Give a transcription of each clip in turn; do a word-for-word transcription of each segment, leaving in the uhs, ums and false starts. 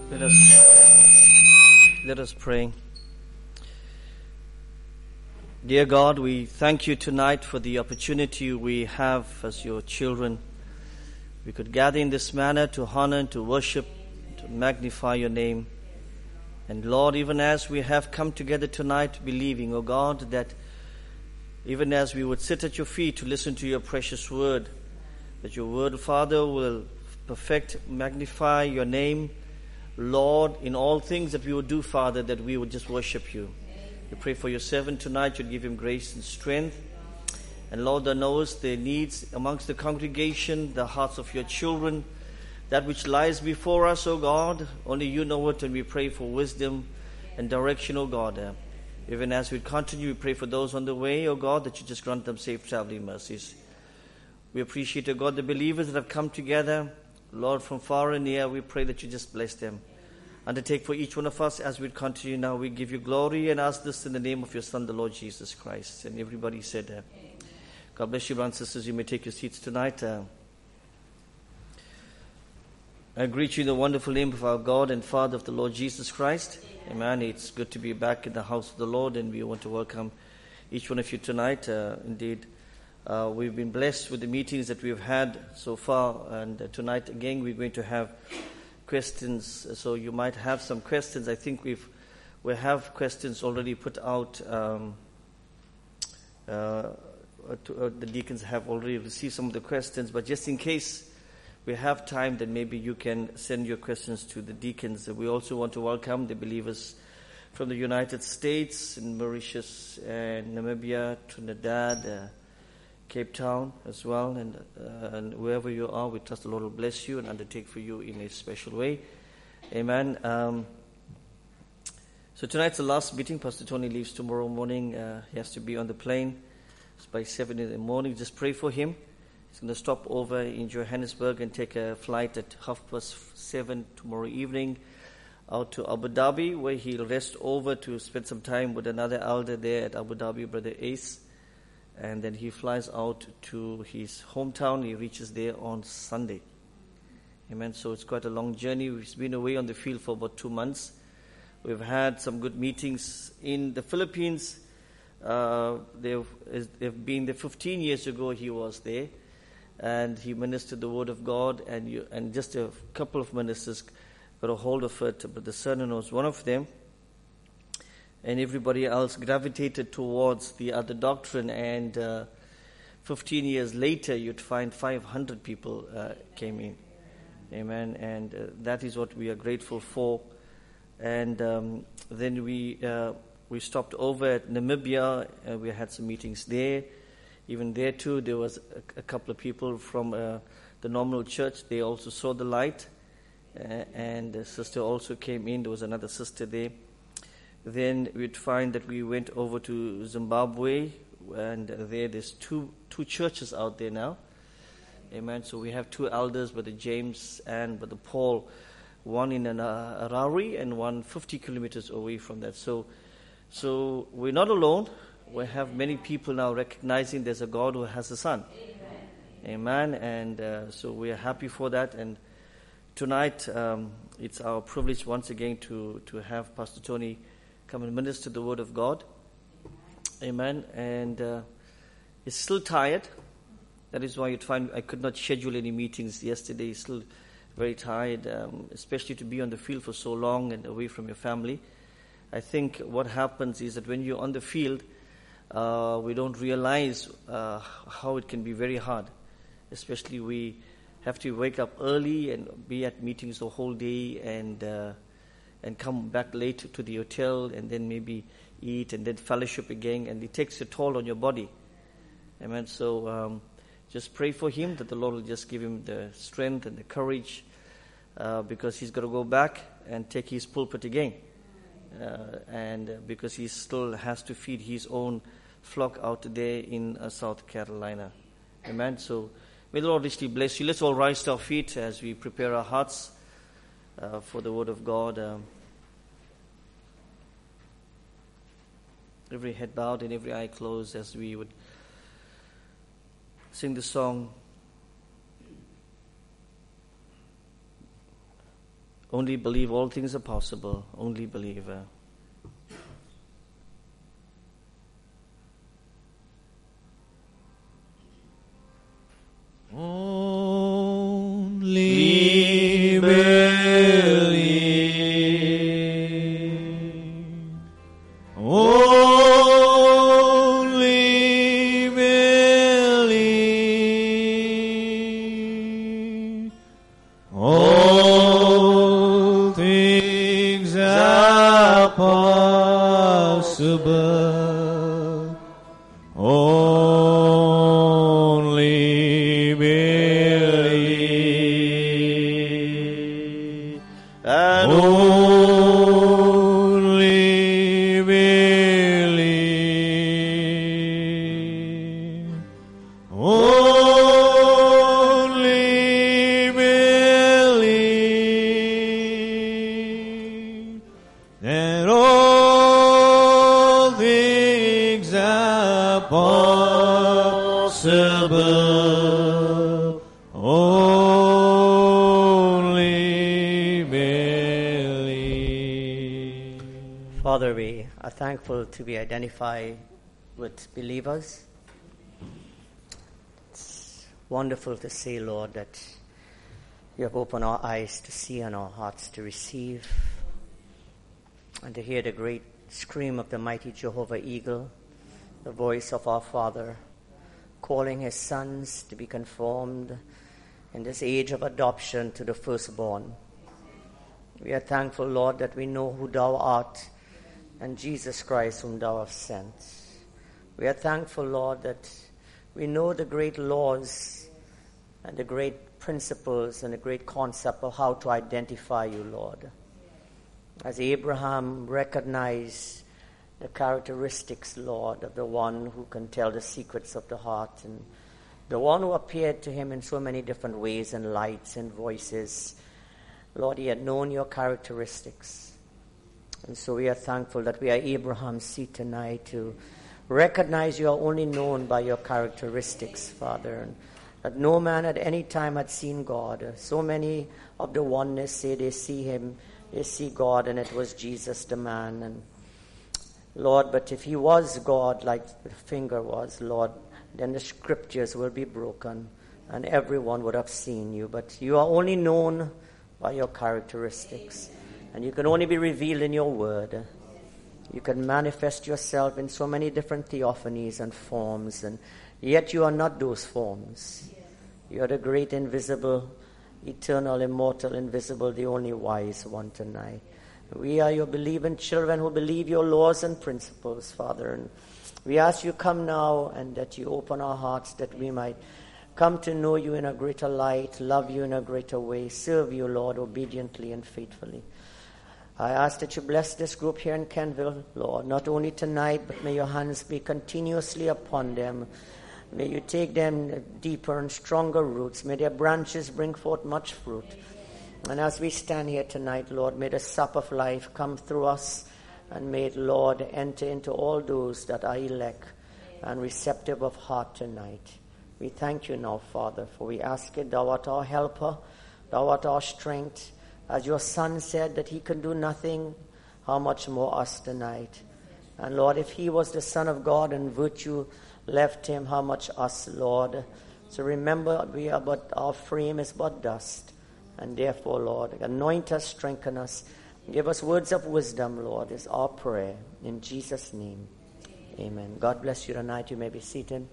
Let us let us pray. Dear God, we thank you tonight for the opportunity we have as your children. We could gather in this manner to honor and to worship, to magnify your name. And Lord, even as we have come together tonight believing, O God, that even as we would sit at your feet to listen to your precious word, that your word, Father, will perfect, magnify your name, Lord, in all things that we would do, Father, that we would just worship you. We pray for your servant tonight. You'd give him grace and strength. And Lord, thou knowest the needs amongst the congregation, the hearts of your children, that which lies before us, O God. Only you know it, and we pray for wisdom and direction, O God. Uh, even as we continue, we pray for those on the way, O God, that you just grant them safe traveling mercies. We appreciate, O God, the believers that have come together. Lord, from far and near, we pray that you just bless them. Undertake for each one of us as we continue now. We give you glory and ask this in the name of your Son, the Lord Jesus Christ. And everybody said, uh, God bless you, brothers and sisters. You may take your seats tonight. Uh, I greet you in the wonderful name of our God and Father of the Lord Jesus Christ. Amen. It's good to be back in the house of the Lord, and we want to welcome each one of you tonight. Uh, indeed, uh, we've been blessed with the meetings that we've had so far, and uh, tonight again we're going to have questions. So you might have some questions. I think we've we have questions already put out. Um, uh, to, uh, the deacons have already received some of the questions, but just in case we have time, then maybe you can send your questions to the deacons. We also want to welcome the believers from the United States, in Mauritius and Namibia, Trinidad, uh, Cape Town as well, and, uh, and wherever you are, we trust the Lord will bless you and undertake for you in a special way. Amen. Um, so tonight's the last meeting. Pastor Tony leaves tomorrow morning. Uh, he has to be on the plane. It's by seven in the morning. Just pray for him. He's going to stop over in Johannesburg and take a flight at half past seven tomorrow evening out to Abu Dhabi, where he'll rest over to spend some time with another elder there at Abu Dhabi, Brother Ace. And then he flies out to his hometown. He reaches there on Sunday. Amen. So it's quite a long journey. We've been away on the field for about two months. We've had some good meetings in the Philippines. Uh, they've, they've been there fifteen years ago. He was there, and he ministered the word of God. And you, and just a couple of ministers got a hold of it. But the Cernan was one of them. And everybody else gravitated towards the other doctrine. And uh, fifteen years later, you'd find five hundred people uh, came in. Amen. And uh, that is what we are grateful for. And um, then we uh, we stopped over at Namibia. Uh, we had some meetings there. Even there too, there was a, a couple of people from uh, the Nominal Church. They also saw the light. Uh, and the sister also came in. There was another sister there. Then we'd find that we went over to Zimbabwe, and there there's two two churches out there now. Amen. So we have two elders, Brother James and Brother Paul, one in an uh, Harare and one fifty kilometers away from that. So, so we're not alone. We have many people now recognizing there's a God who has a son. Amen. Amen. And uh, so we are happy for that. And tonight um, it's our privilege once again to to have Pastor Tony come and minister the word of God. Amen. And uh, he's still tired. That is why you'd find I could not schedule any meetings yesterday. He's still very tired, um, especially to be on the field for so long and away from your family. I think what happens is that when you're on the field, uh, we don't realize uh, how it can be very hard. Especially we have to wake up early and be at meetings the whole day, and uh, and come back late to the hotel, and then maybe eat, and then fellowship again, and it takes a toll on your body. Amen. So um, just pray for him that the Lord will just give him the strength and the courage, uh, because he's got to go back and take his pulpit again, uh, and uh, because he still has to feed his own flock out there in uh, South Carolina. Amen. So may the Lord richly bless you. Let's all rise to our feet as we prepare our hearts uh, for the word of God. Um, every head bowed and every eye closed as we would sing the song, Only believe, all things are possible. Only believe. Uh, Only believe. Only believe. All things are possible. Only believe. and Only believe. Only believe that all things are possible. Only believe. Father, we are thankful to be identified with believers. It's wonderful to see, Lord, that you have opened our eyes to see and our hearts to receive, and to hear the great scream of the mighty Jehovah Eagle, the voice of our Father, calling his sons to be conformed in this age of adoption to the firstborn. We are thankful, Lord, that we know who thou art and Jesus Christ whom thou hast sent. We are thankful, Lord, that we know the great laws and the great principles and the great concept of how to identify you, Lord. As Abraham recognized the characteristics, Lord, of the one who can tell the secrets of the heart, and the one who appeared to him in so many different ways and lights and voices. Lord, he had known your characteristics. And so we are thankful that we are Abraham's seed tonight to recognize you are only known by your characteristics, Father, and that no man at any time had seen God. So many of the oneness say they see him, they see God, and it was Jesus the man. And Lord, but if he was God like the finger was, Lord, then the scriptures will be broken and everyone would have seen you. But you are only known by your characteristics, and you can only be revealed in your word. You can manifest yourself in so many different theophanies and forms, and yet you are not those forms. You are the great invisible, eternal, immortal, invisible, the only wise one tonight. We are your believing children who believe your laws and principles, Father. And we ask you come now and that you open our hearts that we might come to know you in a greater light, love you in a greater way, serve you, Lord, obediently and faithfully. I ask that you bless this group here in Kenville, Lord, not only tonight, but may your hands be continuously upon them. May you take them deeper and stronger roots. May their branches bring forth much fruit. And as we stand here tonight, Lord, may the sap of life come through us, and may it, Lord, enter into all those that are elect and receptive of heart tonight. We thank you now, Father, for we ask it. Thou art our helper. Thou art our strength. As your Son said that he can do nothing, how much more us tonight. And Lord, if he was the Son of God and virtue left him, how much us, Lord. So remember, we are but, our frame is but dust. And therefore, Lord, anoint us, strengthen us. Give us words of wisdom, Lord, is our prayer. In Jesus' name, amen. God bless you tonight. You may be seated.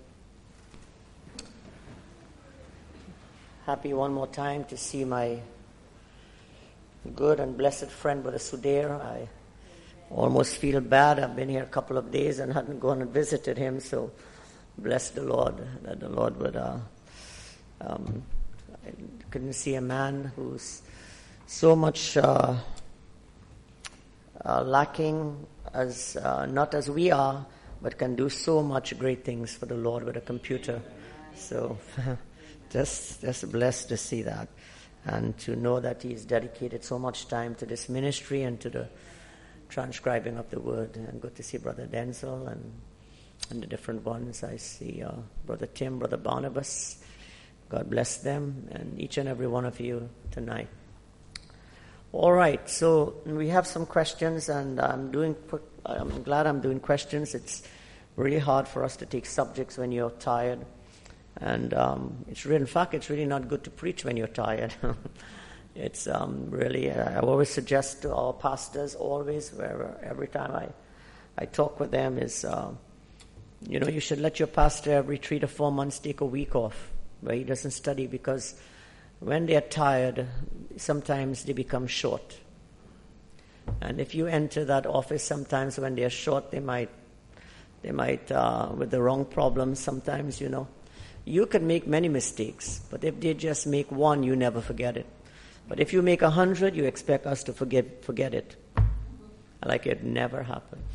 Happy one more time to see my good and blessed friend, Brother Sudair. I almost feel bad. I've been here a couple of days and hadn't gone and visited him, so bless the Lord that the Lord would. Uh, um, I couldn't see a man who's so much uh, uh, lacking as uh, not as we are, but can do so much great things for the Lord with a computer. So just just blessed to see that. And to know that he's dedicated so much time to this ministry and to the transcribing of the word. And good to see Brother Denzel and, and the different ones. I see uh, Brother Tim, Brother Barnabas. God bless them and each and every one of you tonight. All right, so we have some questions, and I'm doing. I'm glad I'm doing questions. It's really hard for us to take subjects when you're tired, and um, it's really, in fact, it's really not good to preach when you're tired. It's um, really. Uh, I always suggest to our pastors, always, wherever, every time I, I talk with them, is, uh, you know, you should let your pastor every three to four months take a week off where he doesn't study, because when they're tired, sometimes they become short. And if you enter that office sometimes when they're short, they might, they might, uh, with the wrong problems sometimes, you know. You can make many mistakes, but if they just make one, you never forget it. But if you make a hundred, you expect us to forget, forget it. Like it never happened.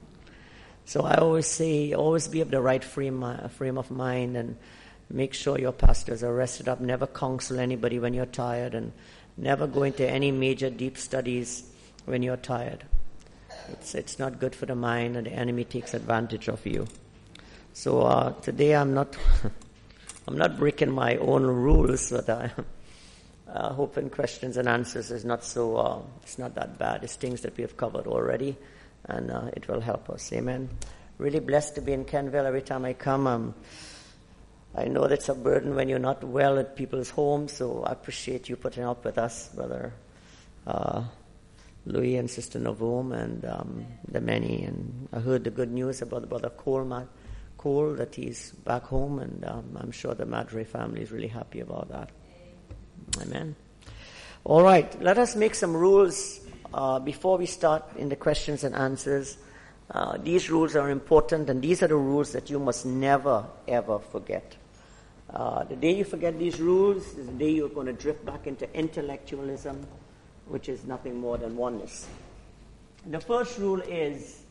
So I always say, always be of the right frame, uh, frame of mind, and make sure your pastors are rested up. Never counsel anybody when you're tired, and never go into any major deep studies when you're tired. It's it's not good for the mind, and the enemy takes advantage of you. So uh, today I'm not I'm not breaking my own rules, but I, uh, hoping questions and answers is not so uh, it's not that bad. It's things that we have covered already, and uh, it will help us. Amen. Really blessed to be in Kenville. Every time I come, I'm I know that's a burden when you're not well at people's homes, so I appreciate you putting up with us, Brother uh, Louis and Sister Novom, and um, the many. And I heard the good news about Brother Cole, Matt, Cole, that he's back home, and um, I'm sure the Madre family is really happy about that. Amen. All right, let us make some rules uh, before we start in the questions and answers. Uh, these rules are important, and these are the rules that you must never, ever forget. Uh, the day you forget these rules is the day you're going to drift back into intellectualism, which is nothing more than oneness. The first rule is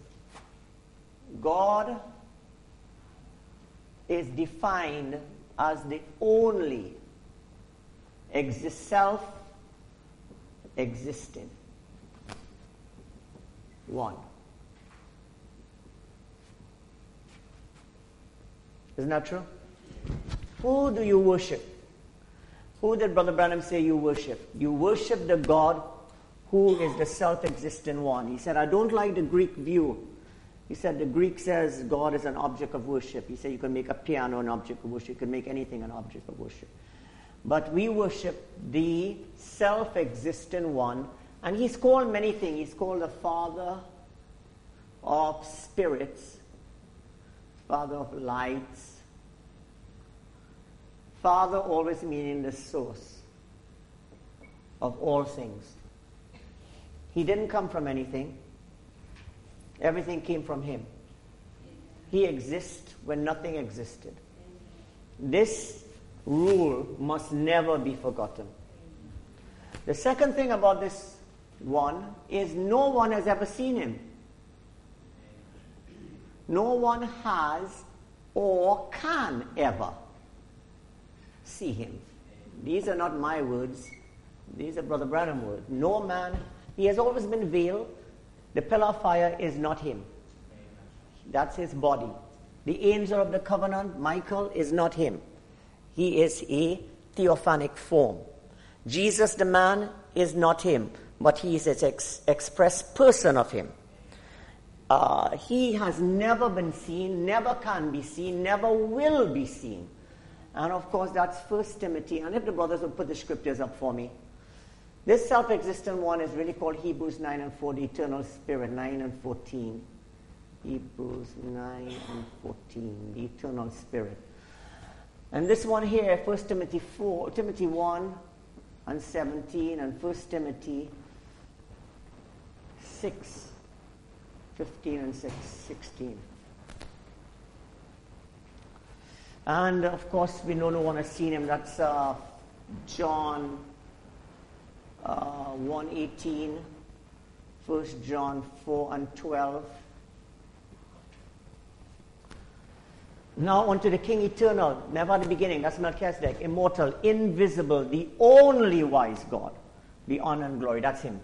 God is defined as the only exist self-existing one. Isn't that true? Who do you worship? Who did Brother Branham say you worship? You worship the God who is the self-existent one. He said, I don't like the Greek view. He said the Greek says God is an object of worship. He said you can make a piano an object of worship. You can make anything an object of worship. But we worship the self-existent one. And he's called many things. He's called the Father of spirits, Father of lights. Father always meaning the source of all things. He didn't come from anything. Everything came from him. He exists when nothing existed. This rule must never be forgotten. The second thing about this one is no one has ever seen him. No one has or can ever see him. These are not my words. These are Brother Branham's words. No man, he has always been veiled. The pillar of fire is not him. That's his body. The angel of the covenant, Michael, is not him. He is a theophanic form. Jesus the man is not him, but he is an ex- express person of him. Uh, he has never been seen, never can be seen, never will be seen. And of course, that's First Timothy. And if the brothers would put the scriptures up for me. This self-existent one is really called Hebrews nine and four, the eternal spirit, nine and fourteen. Hebrews nine and fourteen, the eternal spirit. And this one here, First Timothy four, Timothy one and seventeen, and First Timothy six, fifteen and sixteen. And of course, we know no one has seen him. That's uh, John uh, one eighteen, First John four and twelve. Now unto the King eternal, never at the beginning, that's Melchizedek, immortal, invisible, the only wise God, the honor and glory, that's him.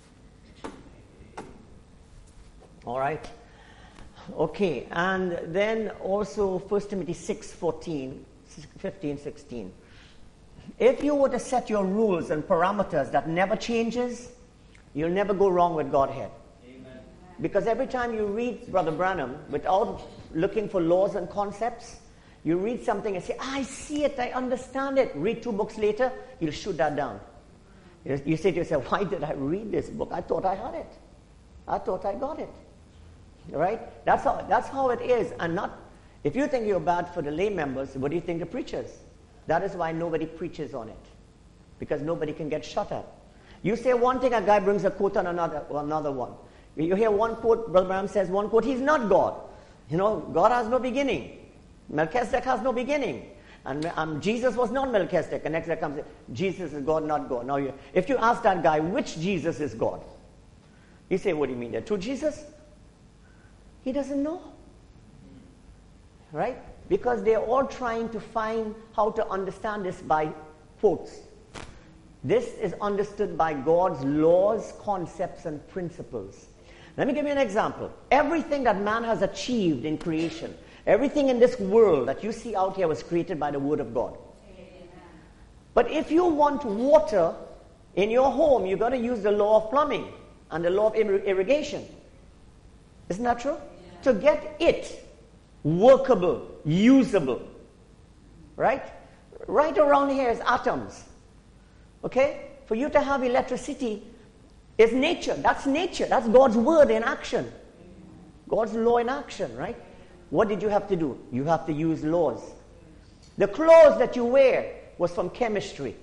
All right? Okay, and then also First Timothy six, fourteen, fifteen, sixteen. If you were to set your rules and parameters that never changes, You'll never go wrong with Godhead. Amen. Because every time you read Brother Branham, without looking for laws and concepts, you read something and say, I see it, I understand it. Read two books later, you'll shoot that down. You, you say to yourself, why did I read this book? I thought I had it. I thought I got it. Right? That's how, that's how it is. And not, if you think you're bad for the lay members, what do you think the preachers? That is why nobody preaches on it. Because nobody can get shut at. You say one thing, a guy brings a quote on another, or another one. You hear one quote, Brother Branham says one quote, he's not God. You know, God has no beginning. Melchizedek has no beginning. And um, Jesus was not Melchizedek. And next guy comes, Jesus is God, not God. Now, you, if you ask that guy, which Jesus is God? You say, what do you mean? There are two Jesus? He doesn't know. Right? Because they're all trying to find how to understand this by quotes. This is understood by God's laws, concepts, and principles. Let me give you an example. Everything that man has achieved in creation, everything in this world that you see out here was created by the Word of God. Amen. But if you want water in your home, you've got to use the law of plumbing and the law of irrigation. Isn't that true? Yeah. To get it workable, usable. Right? Right around here is atoms. Okay? For you to have electricity is nature. That's nature. That's God's word in action. God's law in action, right? What did you have to do? You have to use laws. The clothes that you wear was from chemistry.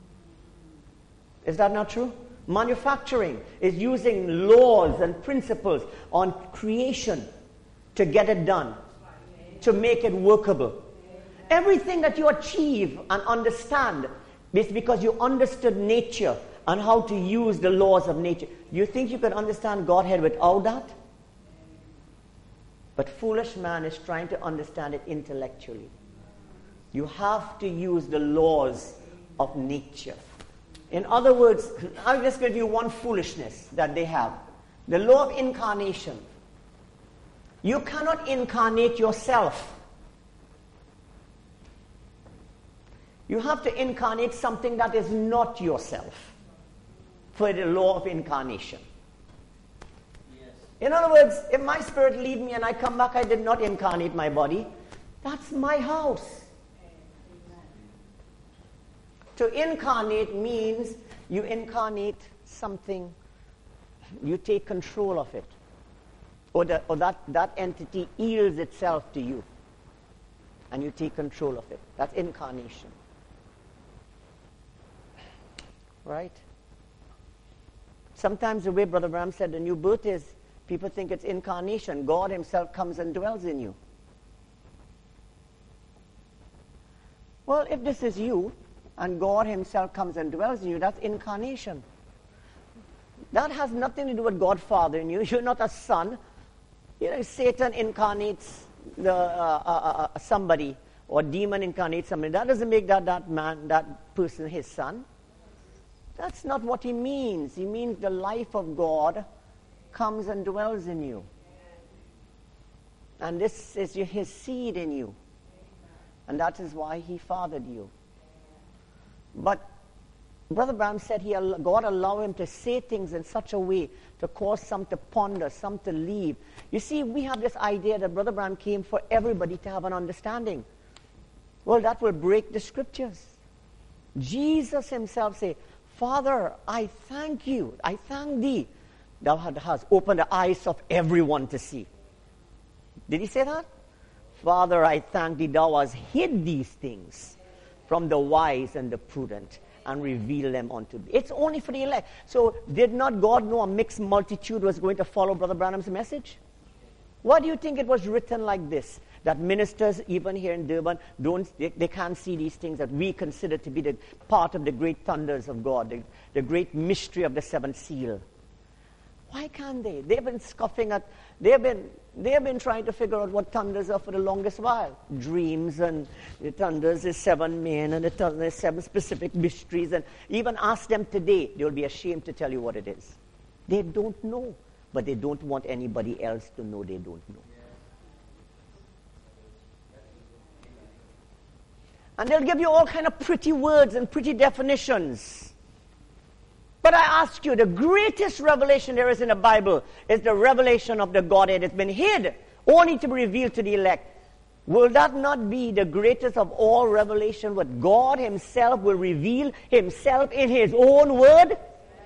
Is that not true? Manufacturing is using laws and principles on creation to get it done, to make it workable. Everything that you achieve and understand is because you understood nature and how to use the laws of nature. You think you can understand Godhead without that? But foolish man is trying to understand it intellectually. You have to use the laws of nature. In other words, I'll just give you one foolishness that they have. The law of incarnation. You cannot incarnate yourself. You have to incarnate something that is not yourself for the law of incarnation. Yes. In other words, if my spirit leave me and I come back, I did not incarnate my body. That's my house. Amen. To incarnate means you incarnate something, you take control of it. Or, the, or that, that entity yields itself to you. And you take control of it. That's incarnation. Right? Sometimes the way Brother Branham said the new birth is, people think it's incarnation. God himself comes and dwells in you. Well, if this is you, and God himself comes and dwells in you, that's incarnation. That has nothing to do with God Father in you. You're not a son. You know, Satan incarnates the uh, uh, uh, somebody, or demon incarnates somebody. That doesn't make that, that man, that person his son. That's not what he means. He means the life of God comes and dwells in you. And this is his seed in you. And that is why he fathered you. But Brother Branham said he, God allowed him to say things in such a way to cause some to ponder, some to leave. You see, we have this idea that Brother Branham came for everybody to have an understanding. Well, that will break the scriptures. Jesus himself said, Father, I thank you, I thank thee, thou hast opened the eyes of everyone to see. Did he say that? Father, I thank thee, thou hast hid these things from the wise and the prudent, and reveal them unto thee. It's only for the elect. So did not God know a mixed multitude was going to follow Brother Branham's message? Why do you think it was written like this? That ministers, even here in Durban, don't they, they can't see these things that we consider to be the part of the great thunders of God, the, the great mystery of the seventh seal. Why can't they? They've been scoffing at, they've been, they've been trying to figure out what thunders are for the longest while. Dreams, and the thunders is seven men, and the thunders is seven specific mysteries. And even ask them today, they'll be ashamed to tell you what it is. They don't know, but they don't want anybody else to know they don't know. And they'll give you all kind of pretty words and pretty definitions. But I ask you, the greatest revelation there is in the Bible is the revelation of the Godhead. It's been hid, only to be revealed to the elect. Will that not be the greatest of all revelation, what God himself will reveal himself in his own word?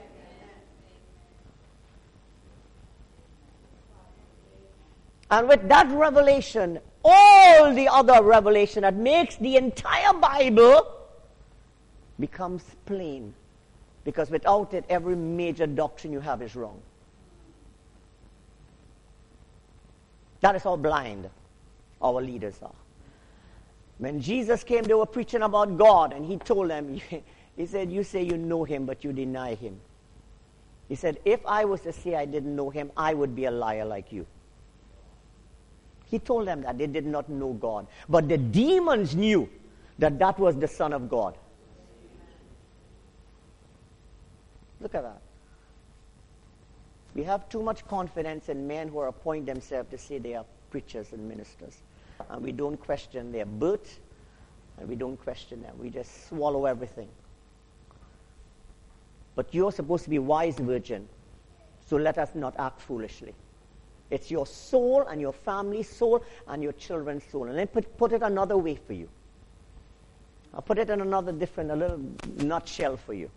And with that revelation, all the other revelation that makes the entire Bible becomes plain. Because without it, every major doctrine you have is wrong. That is how blind our leaders are. When Jesus came, they were preaching about God, and he told them, he said, you say you know him, but you deny him. He said, if I was to say I didn't know him, I would be a liar like you. He told them that they did not know God. But the demons knew that that was the Son of God. Look at that. We have too much confidence in men who appoint themselves to say they are preachers and ministers. And we don't question their birth, and we don't question them. We just swallow everything. But you're supposed to be wise, virgin, so let us not act foolishly. It's your soul and your family's soul and your children's soul. And then put, put it another way for you. I'll put it in another different, a little nutshell for you.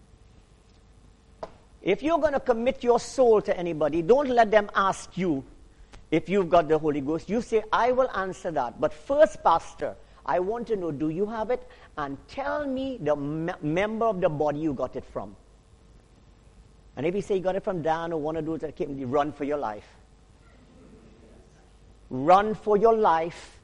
If you're going to commit your soul to anybody, don't let them ask you if you've got the Holy Ghost. You say, I will answer that. But first, Pastor, I want to know, do you have it? And tell me the me- member of the body you got it from. And if you say you got it from Dan or one of those that came, you run for your life. Run for your life.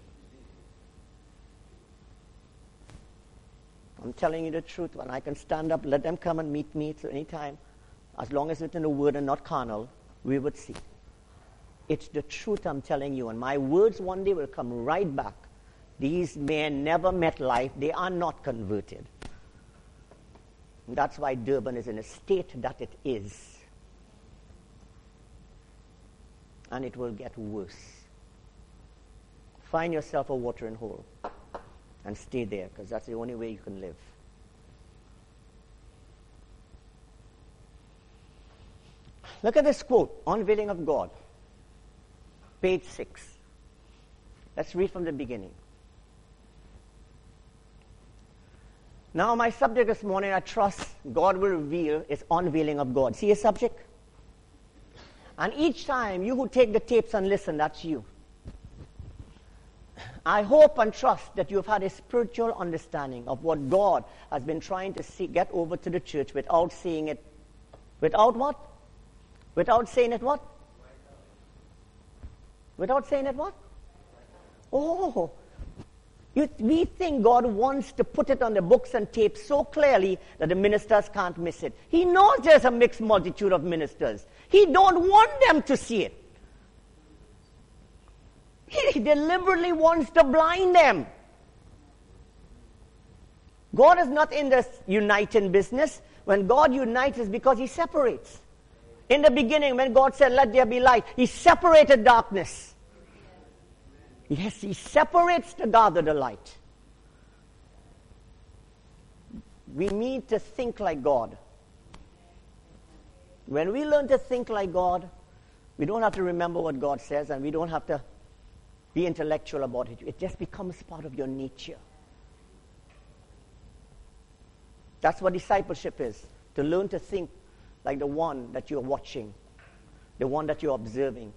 I'm telling you the truth. When I can stand up, let them come and meet me at any time. As long as it's in the word and not carnal, we would see. It's the truth I'm telling you. And my words one day will come right back. These men never met life. They are not converted. And that's why Durban is in a state that it is. And it will get worse. Find yourself a watering hole and stay there, because that's the only way you can live. Look at this quote, Unveiling of God, page six. Let's read from the beginning. Now, my subject this morning, I trust God will reveal, is unveiling of God. See a subject? And each time, you who take the tapes and listen, that's you. I hope and trust that you've had a spiritual understanding of what God has been trying to see, get over to the church without seeing it. Without what? Without saying it what? Without saying it what? Oh, you, we think God wants to put it on the books and tapes so clearly that the ministers can't miss it. He knows there's a mixed multitude of ministers. He don't want them to see it. He deliberately wants to blind them. God is not in this uniting business. When God unites, it's because he separates. In the beginning, when God said, let there be light, he separated darkness. Yes, he separates to gather the light. We need to think like God. When we learn to think like God, we don't have to remember what God says, and we don't have to be intellectual about it. It just becomes part of your nature. That's what discipleship is, to learn to think like the one that you're watching, the one that you're observing,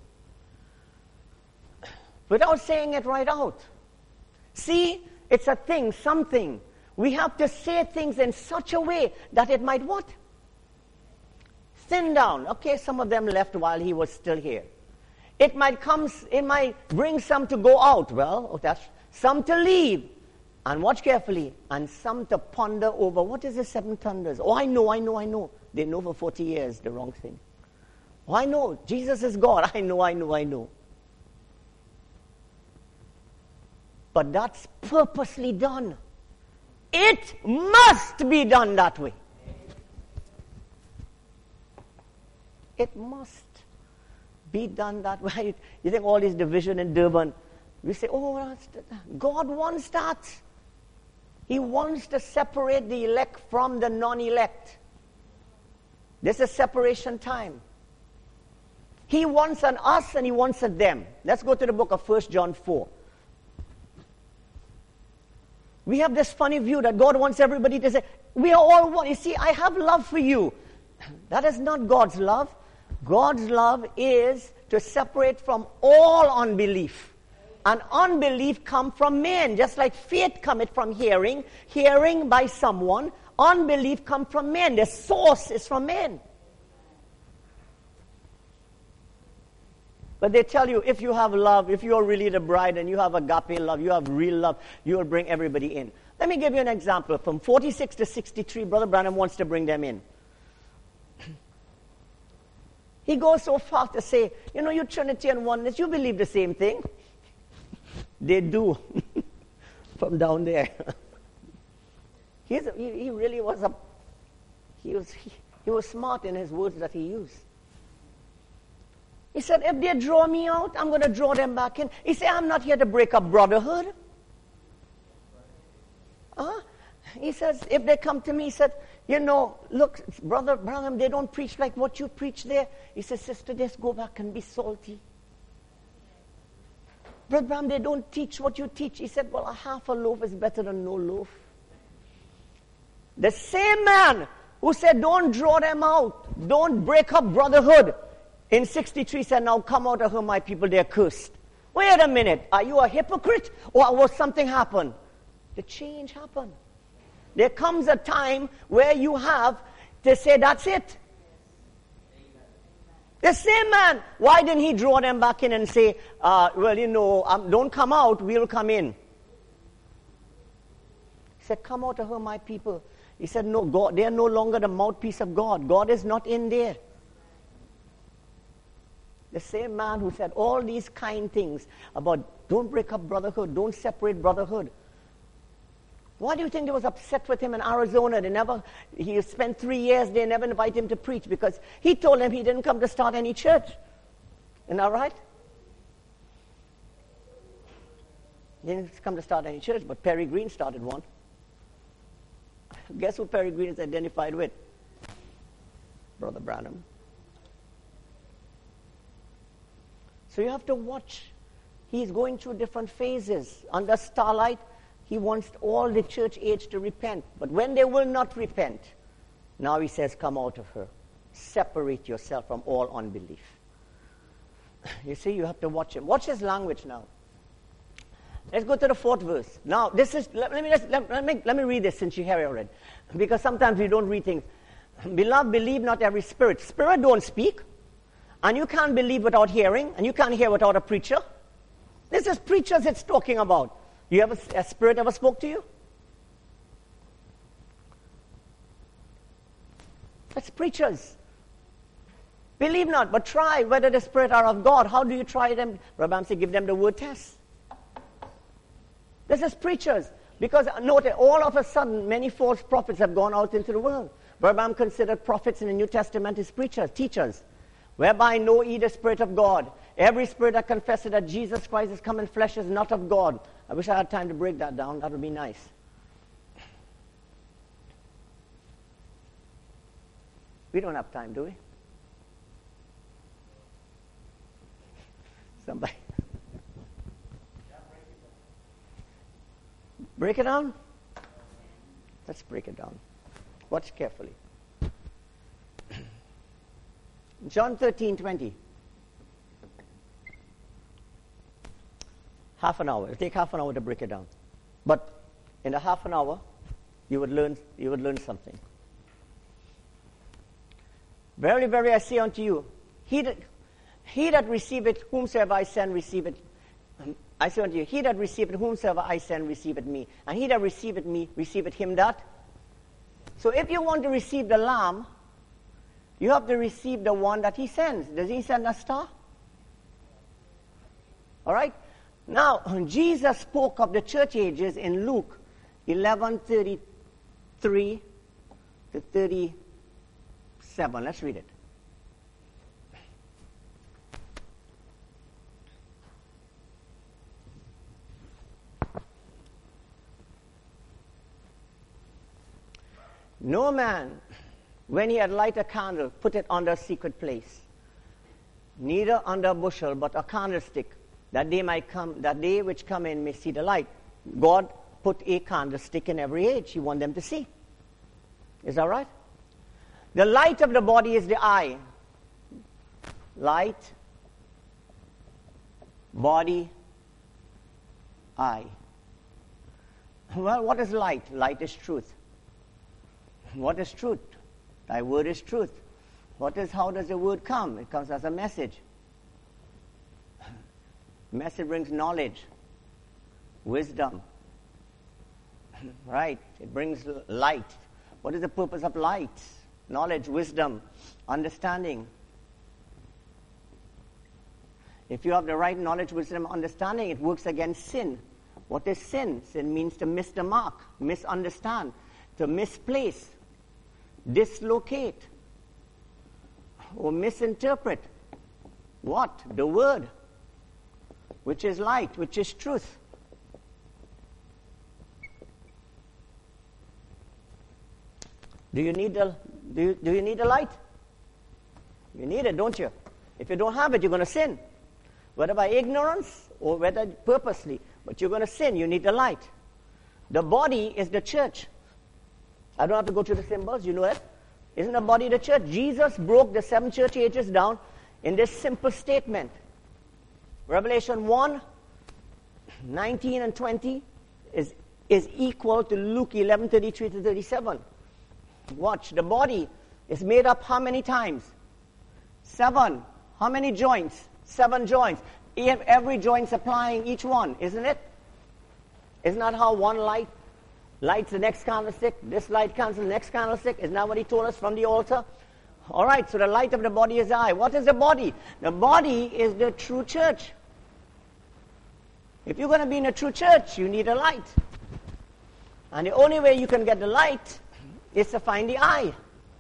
without saying it right out. See, it's a thing, something. We have to say things in such a way that it might what? Thin down. Okay, some of them left while he was still here. It might come, it might bring some to go out. Well, that's some to leave. And watch carefully. And some to ponder over, what is the seven thunders? Oh, I know, I know, I know. They know for forty years the wrong thing. Oh, I know, Jesus is God. I know, I know, I know. But that's purposely done. It must be done that way. It must be done that way. You think all this division in Durban, we say, oh, God wants that. He wants to separate the elect from the non-elect. There's a separation time. He wants an us and he wants a them. Let's go to the book of First John four. We have this funny view that God wants everybody to say, we are all one. You see, I have love for you. That is not God's love. God's love is to separate from all unbelief. And unbelief comes from men, just like faith cometh from hearing, hearing by someone. Unbelief comes from men. The source is from men. But they tell you, if you have love, if you're really the bride and you have agape love, you have real love, you will bring everybody in. Let me give you an example. From forty-six to sixty-three, Brother Branham wants to bring them in. He goes so far to say, you know, you Trinitarian oneness, you believe the same thing. They do. From down there. He's a, he, he really was a, he was, he, he was smart in his words that he used. He said, if they draw me out, I'm going to draw them back in. He said, I'm not here to break up brotherhood. Uh, he says, if they come to me, he said, you know, look, Brother Branham, they don't preach like what you preach there. He says, sister, just go back and be salty. Brother Branham, they don't teach what you teach. He said, well, a half a loaf is better than no loaf. The same man who said, don't draw them out, don't break up brotherhood, in sixty-three said, now come out of her, my people, they're cursed. Wait a minute, are you a hypocrite or was something happen? The change happened. There comes a time where you have to say, that's it. The same man, why didn't he draw them back in and say, uh, well, you know, um, don't come out, we'll come in. He said, come out of her, my people. He said, no, God, they are no longer the mouthpiece of God. God is not in there. The same man who said all these kind things about don't break up brotherhood, don't separate brotherhood. Why do you think they was upset with him in Arizona? They never, he spent three years, they never invited him to preach because he told them he didn't come to start any church. Isn't that right? He didn't come to start any church, but Perry Green started one. Guess who Perry Green is identified with? Brother Branham. So you have to watch. He's going through different phases. Under Starlight, he wants all the church age to repent. But when they will not repent, now he says, come out of her. Separate yourself from all unbelief. You see, you have to watch him. Watch his language now. Let's go to the fourth verse. Now, this is, let, let me just, let, let, me, let me read this since you have it already. Because sometimes we don't read things. Beloved, believe not every spirit. Spirit don't speak. And you can't believe without hearing, and you can't hear without a preacher. This is preachers it's talking about. You ever, a spirit ever spoke to you? That's preachers. Believe not, but try whether the spirit are of God. How do you try them? Rabbi said, give them the word test. This is preachers. Because note, all of a sudden, many false prophets have gone out into the world. Rabbi considered prophets in the New Testament as preachers, teachers. Whereby know ye the Spirit of God. Every spirit that confesses that Jesus Christ is come in flesh is not of God. I wish I had time to break that down. That would be nice. We don't have time, do we? Somebody. Break it down? Let's break it down. Watch carefully. John thirteen twenty. Half an hour. It'll take half an hour to break it down. But in a half an hour, you would learn you would learn something. Verily, verily, I say unto you, he that, he that receiveth whomsoever I send, receiveth. Um, I say unto you, he that receiveth whomsoever I send, receiveth me. And he that receiveth me, receiveth him that. So if you want to receive the Lamb, you have to receive the one that he sends. Does he send a star? All right? Now, Jesus spoke of the church ages in Luke eleven thirty-three to thirty-seven. Let's read it. No man When he had lighted a candle, put it under a secret place, neither under a bushel, but a candlestick, that they might come, that they which come in may see the light. God put a candlestick in every age. He wants them to see. Is that right? The light of the body is the eye. Light, body, eye. Well, what is light? Light is truth. What is truth? Thy word is truth. What is, how does the word come? It comes as a message. Message brings knowledge, wisdom. Right? It brings light. What is the purpose of light? Knowledge, wisdom, understanding. If you have the right knowledge, wisdom, understanding, it works against sin. What is sin? Sin means to miss the mark, misunderstand, to misplace, dislocate, or misinterpret. What? The word, which is light, which is truth. Do you need the do you, do you need the light? You need it, don't you? If you don't have it, you're going to sin. Whether by ignorance or whether purposely, but you're going to sin. You need the light. The body is the church. I don't have to go to the symbols. You know it. Isn't the body the church? Jesus broke the seven church ages down in this simple statement. Revelation one, nineteen and twenty is, is equal to Luke eleven, thirty-three to thirty-seven. Watch. The body is made up how many times? Seven. How many joints? Seven joints. Every joint supplying each one, isn't it? Isn't that how one light lights the next candlestick? This light cancels the next candlestick. Isn't that what he told us from the altar? All right, so the light of the body is the eye. What is the body? The body is the true church. If you're going to be in a true church, you need a light. And the only way you can get the light is to find the eye.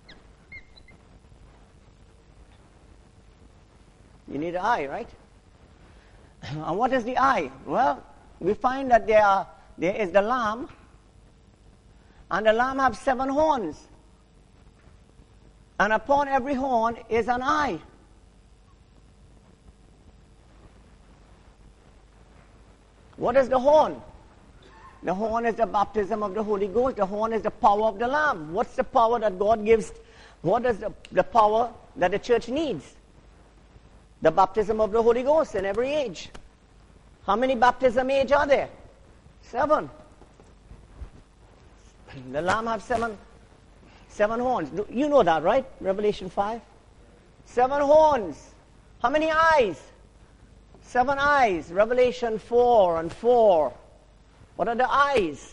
You need an eye, right? And what is the eye? Well, we find that there, are, there is the lamb, and the lamb has seven horns. And upon every horn is an eye. What is the horn? The horn is the baptism of the Holy Ghost. The horn is the power of the Lamb. What's the power that God gives? What is the, the power that the church needs? The baptism of the Holy Ghost in every age. How many baptism age are there? Seven. The Lamb has seven, seven horns. You know that, right? Revelation five. Seven horns. How many eyes? Seven eyes. Revelation four and four. What are the eyes?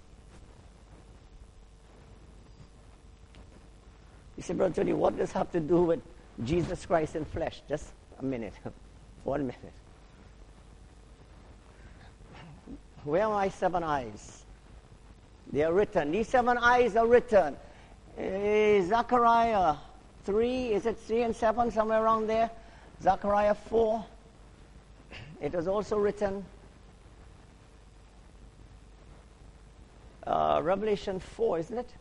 You say, Brother Tony, what does this have to do with Jesus Christ in flesh? Just a minute. One minute. Where are my seven eyes? They are written. These seven eyes are written. Uh, Zechariah three, is it three and seven, somewhere around there? Zechariah four. It was also written. Uh, Revelation four, isn't it?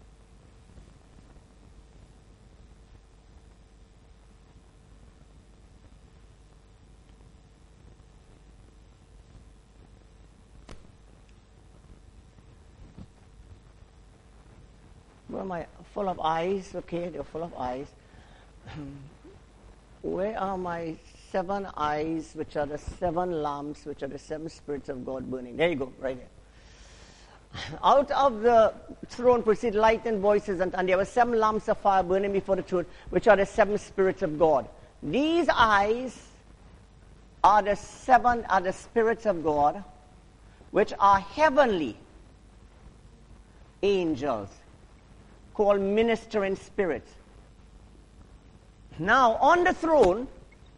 Where am I? Full of eyes. Okay, they're full of eyes. Where are my seven eyes, which are the seven lamps, which are the seven spirits of God burning? There you go, right there. Out of the throne proceed light and voices, and, and there were seven lamps of fire burning before the throne, which are the seven spirits of God. These eyes are the seven, are the spirits of God, which are heavenly angels, called ministering spirits. Now, on the throne,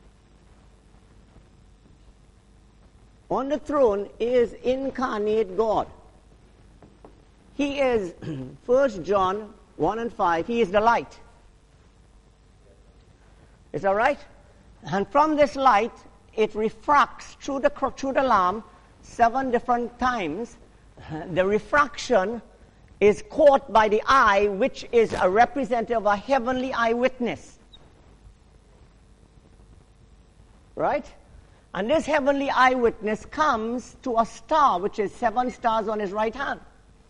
on the throne is incarnate God. He is, First John one and five, he is the light. Is that right? And from this light, it refracts through the, through the lamp seven different times. The refraction is caught by the eye, which is a representative of a heavenly eyewitness. Right? And this heavenly eyewitness comes to a star, which is seven stars on his right hand.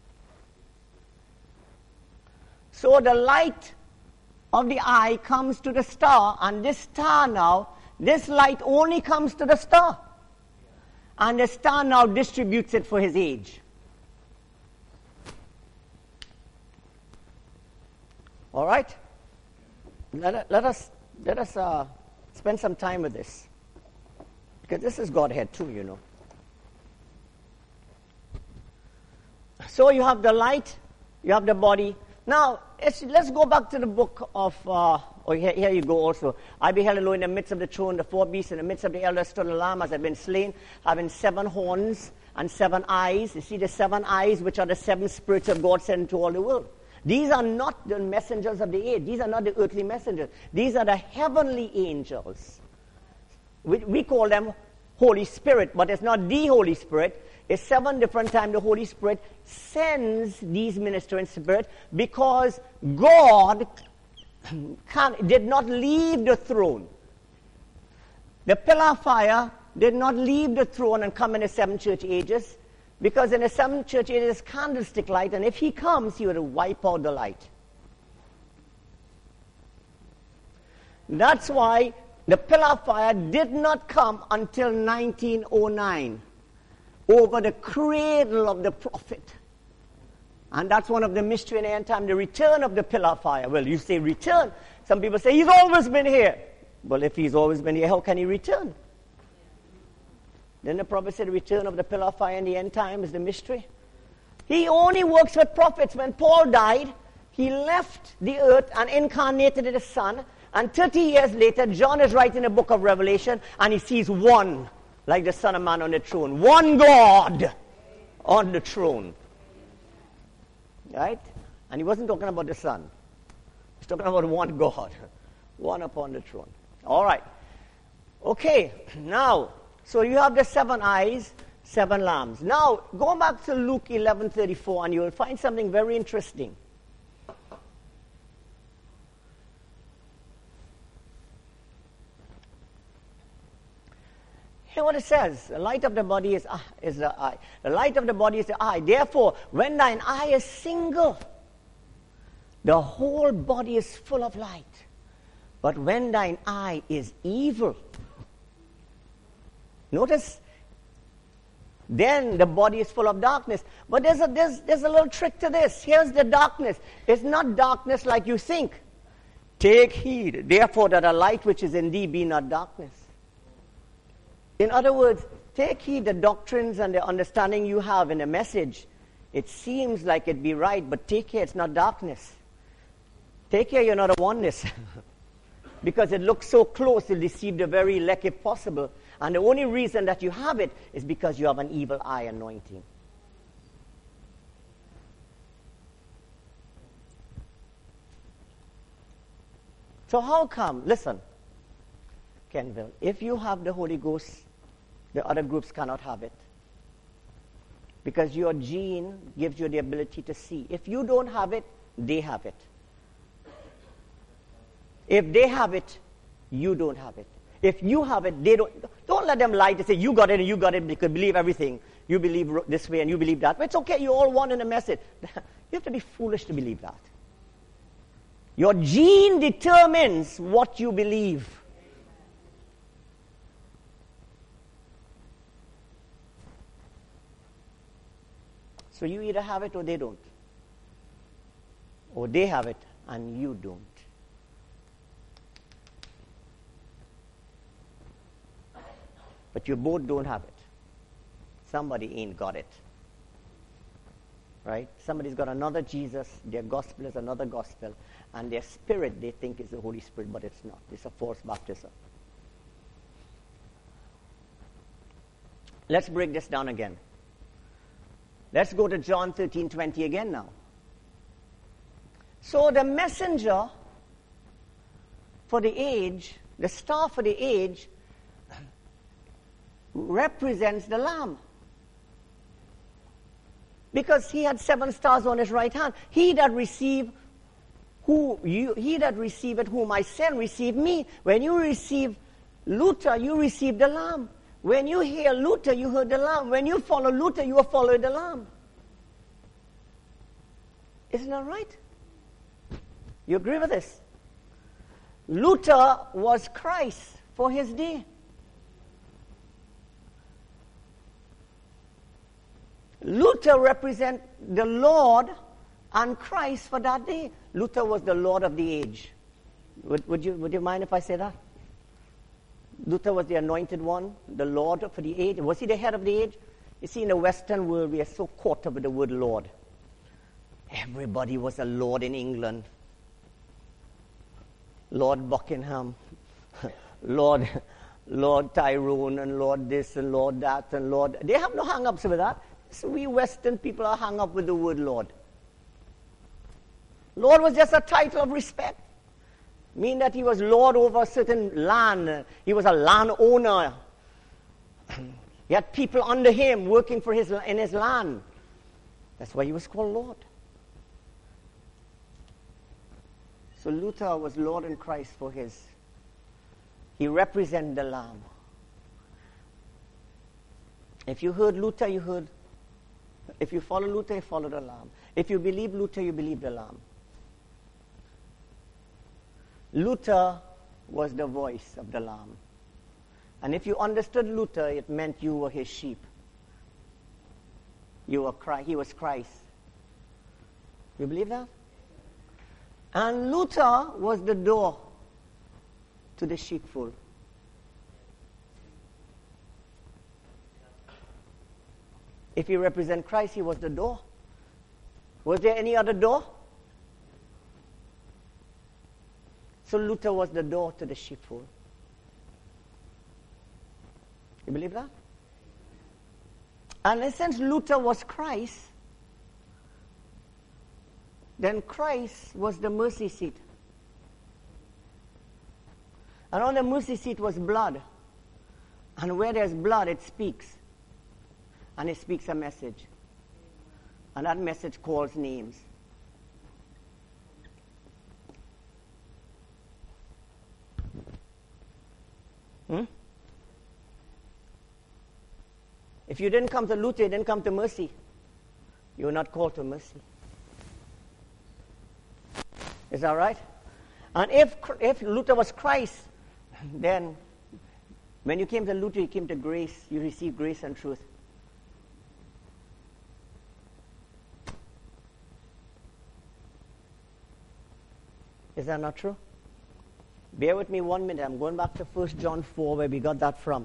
So the light of the eye comes to the star, and this star now, this light only comes to the star. And the star now distributes it for his age. All right? Let, let us, let us uh, spend some time with this. Because this is Godhead too, you know. So you have the light, you have the body. Now, let's, let's go back to the book of, uh, oh, here, here you go also. I beheld alone in the midst of the throne, the four beasts, in the midst of the elders stood a lamb as had been slain, having seven horns and seven eyes. You see the seven eyes, which are the seven spirits of God sent into all the world. These are not the messengers of the age. These are not the earthly messengers. These are the heavenly angels. We, we call them Holy Spirit, but it's not the Holy Spirit. It's seven different times the Holy Spirit sends these ministering spirits because God can, did not leave the throne. The pillar of fire did not leave the throne and come in the seven church ages, because in the seven church ages is candlestick light, and if he comes, he will wipe out the light. That's why the pillar of fire did not come until nineteen oh nine, over the cradle of the prophet. And that's one of the mystery in the end time, the return of the pillar of fire. Well, you say return. Some people say, he's always been here. Well, if he's always been here, how can he return? Then the prophet said the return of the pillar of fire in the end time is the mystery. He only works with prophets. When Paul died, he left the earth and incarnated in the Son. And thirty years later, John is writing the book of Revelation, and he sees one, like the Son of Man on the throne. One God on the throne. Right? And he wasn't talking about the Son. He's talking about one God. One upon the throne. All right. Okay. Now, so you have the seven eyes, seven lambs. Now, go back to Luke eleven thirty-four, and you will find something very interesting. Hear what it says. The light of the body is, uh, is the eye. The light of the body is the eye. Therefore, when thine eye is single, the whole body is full of light. But when thine eye is evil, notice, then the body is full of darkness. But there's a, there's, there's a little trick to this. Here's the darkness. It's not darkness like you think. Take heed, therefore, that a light which is in thee be not darkness. In other words, take heed the doctrines and the understanding you have in the message. It seems like it be right, but take care it's not darkness. Take care you're not a oneness. Because it looks so close, it'll deceive the very elect if possible. And the only reason that you have it is because you have an evil eye anointing. So how come, listen, Kenville, if you have the Holy Ghost, the other groups cannot have it. Because your gene gives you the ability to see. If you don't have it, they have it. If they have it, you don't have it. If you have it, they don't. Don't let them lie to say, you got it and you got it, because believe everything. You believe this way and you believe that. But it's okay, you all one in the message. You have to be foolish to believe that. Your gene determines what you believe. So you either have it or they don't. Or they have it and you don't. But you both don't have it. Somebody ain't got it. Right? Somebody's got another Jesus, their gospel is another gospel, and their spirit they think is the Holy Spirit, but it's not. It's a false baptism. Let's break this down again. Let's go to John thirteen twenty again now. So the messenger for the age, the star for the age, represents the Lamb. Because he had seven stars on his right hand. He that receive who you he that receiveth whom I send, receive me. When you receive Luther, you receive the Lamb. When you hear Luther, you heard the Lamb. When you follow Luther, you are following the Lamb. Isn't that right? You agree with this? Luther was Christ for his day. Luther represents the Lord and Christ for that day. Luther was the Lord of the age. Would, would you would you mind if I say that? Luther was the anointed one, the Lord for the age. Was he the head of the age? You see, in the Western world, we are so caught up with the word Lord. Everybody was a Lord in England. Lord Buckingham, Lord Lord Tyrone, and Lord this, and Lord that, and Lord... They have no hang-ups with that. So we Western people are hung up with the word Lord. Lord was just a title of respect. Meaning that he was Lord over a certain land. He was a landowner. He had people under him working for his in his land. That's why he was called Lord. So Luther was Lord in Christ for his. He represented the Lamb. If you heard Luther, you heard. If you follow Luther, you follow the Lamb. If you believe Luther, you believe the Lamb. Luther was the voice of the Lamb. And if you understood Luther, it meant you were his sheep. You were Christ. He was Christ. You believe that? And Luther was the door to the sheepfold. If you represent Christ, he was the door. Was there any other door? So Luther was the door to the sheepfold. You believe that? And since Luther was Christ, then Christ was the mercy seat. And on the mercy seat was blood. And where there's blood, it speaks. And it speaks a message. And that message calls names. Hmm? If you didn't come to Luther, you didn't come to mercy. You were not called to mercy. Is that right? And if if Luther was Christ, then when you came to Luther, you came to grace. You received grace and truth. Is that not true? Bear with me one minute. I'm going back to First John four, where we got that from.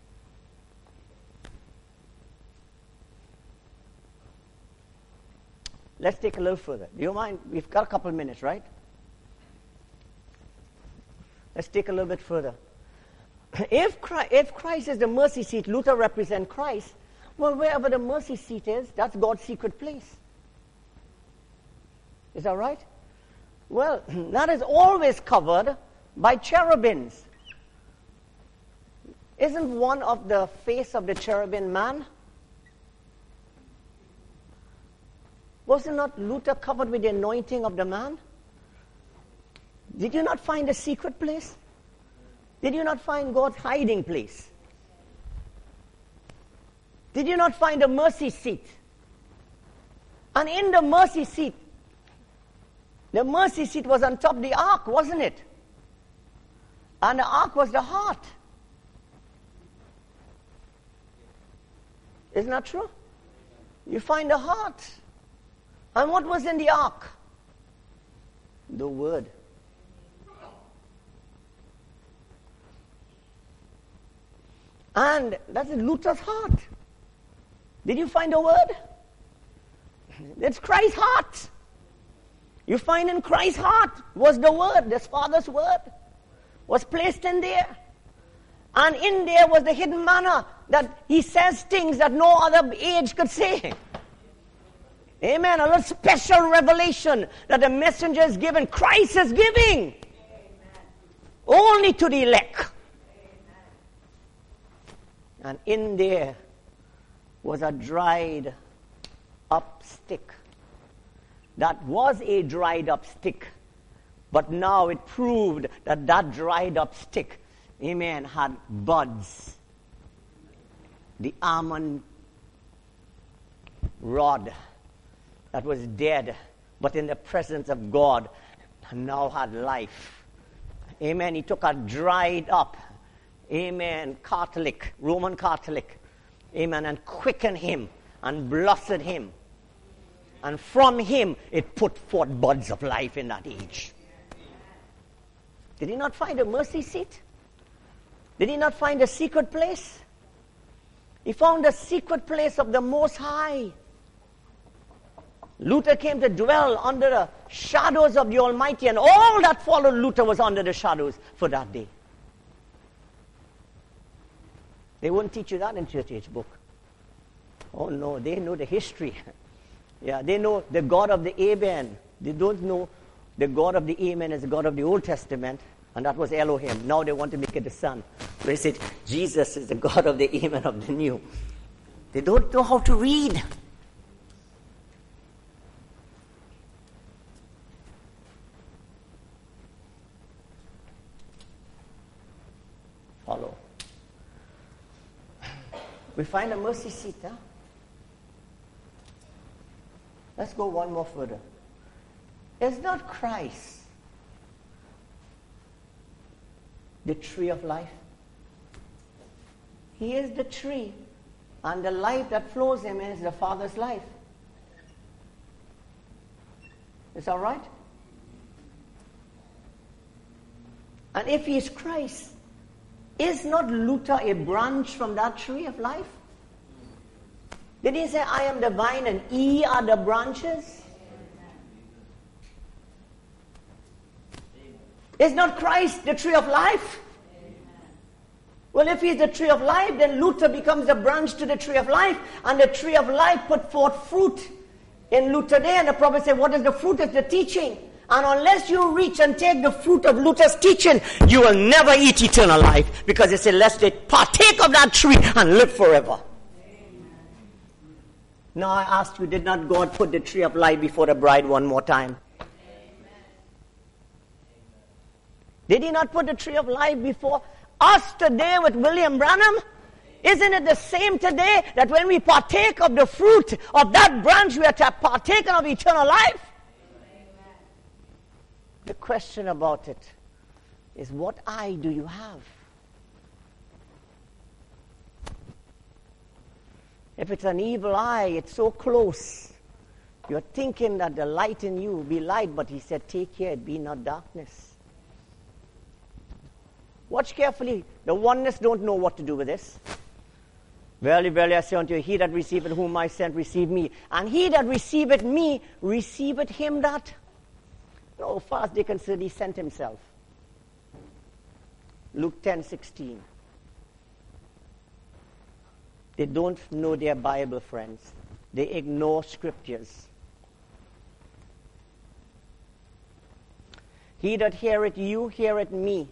Let's take a little further. Do you mind? We've got a couple of minutes, right? Let's take a little bit further. If Christ, if Christ is the mercy seat, Luther represents Christ, well, wherever the mercy seat is, that's God's secret place. Is that right? Well, that is always covered by cherubims. Isn't one of the face of the cherubim man? Was it not Luther covered with the anointing of the man? Did you not find a secret place? Did you not find God's hiding place? Did you not find a mercy seat? And in the mercy seat, the mercy seat was on top of the ark, wasn't it? And the ark was the heart. Isn't that true? You find the heart. And what was in the ark? The word. And that's Luther's heart. Did you find the word? It's Christ's heart. You find in Christ's heart was the word, this Father's word, was placed in there. And in there was the hidden manna that he says things that no other age could say. Amen. A little special revelation that the messenger is given. Christ is giving. Amen. Only to the elect. Amen. And in there was a dried up stick. That was a dried up stick. But now it proved that that dried up stick, amen, had buds. The almond rod that was dead, but in the presence of God, now had life. Amen. He took a dried up, amen, Catholic, Roman Catholic, amen, and quickened him and blessed him. And from him, it put forth buds of life in that age. Did he not find a mercy seat? Did he not find a secret place? He found the secret place of the Most High. Luther came to dwell under the shadows of the Almighty, and all that followed Luther was under the shadows for that day. They won't teach you that in church age book. Oh no, they know the history. Yeah, they know the God of the Amen. They don't know the God of the Amen is the God of the Old Testament, and that was Elohim. Now they want to make it the Son. So they said, Jesus is the God of the Amen of the New. They don't know how to read. Follow. We find a mercy seat, huh? Let's go one more further. Is not Christ the tree of life? He is the tree, and the life that flows him is the Father's life. Is that right? And if he is Christ, is not Luther a branch from that tree of life? Did he say, I am the vine and ye are the branches? Is not Christ the tree of life? Well, if he is the tree of life, then Luther becomes a branch to the tree of life, and the tree of life put forth fruit in Luther day, and the prophet said, what is the fruit? It's the teaching. And unless you reach and take the fruit of Luther's teaching, you will never eat eternal life, because it said, lest they partake of that tree and live forever. Amen. Now I ask you, did not God put the tree of life before the bride one more time? Amen. Did he not put the tree of life before us today with William Branham? Isn't it the same today that when we partake of the fruit of that branch, we are to partake of eternal life? The question about it is, what eye do you have? If it's an evil eye, it's so close. You're thinking that the light in you will be light, but he said, take care, it be not darkness. Watch carefully. The oneness don't know what to do with this. Verily, verily, I say unto you, he that receiveth whom I sent, receive me. And he that receiveth me, receiveth him that... No, fast they consider he sent himself. Luke ten sixteen. They don't know their Bible, friends. They ignore scriptures. He that heareth you, heareth me.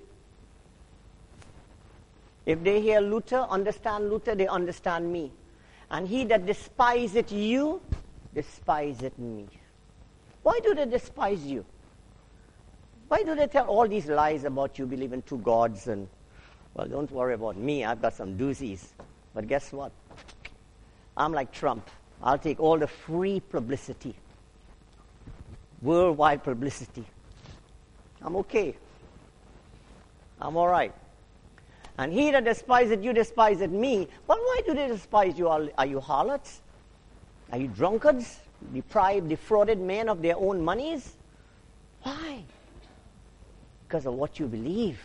If they hear Luther, understand Luther, they understand me. And he that despiseth you, despiseth me. Why do they despise you? Why do they tell all these lies about you believe in two gods? And, well, don't worry about me. I've got some doozies. But guess what? I'm like Trump. I'll take all the free publicity. Worldwide publicity. I'm okay. I'm all right. And he that despiseth you, despiseth me. Well, why do they despise you? Are, are you harlots? Are you drunkards? Deprived, defrauded men of their own monies? Why? Because of what you believe.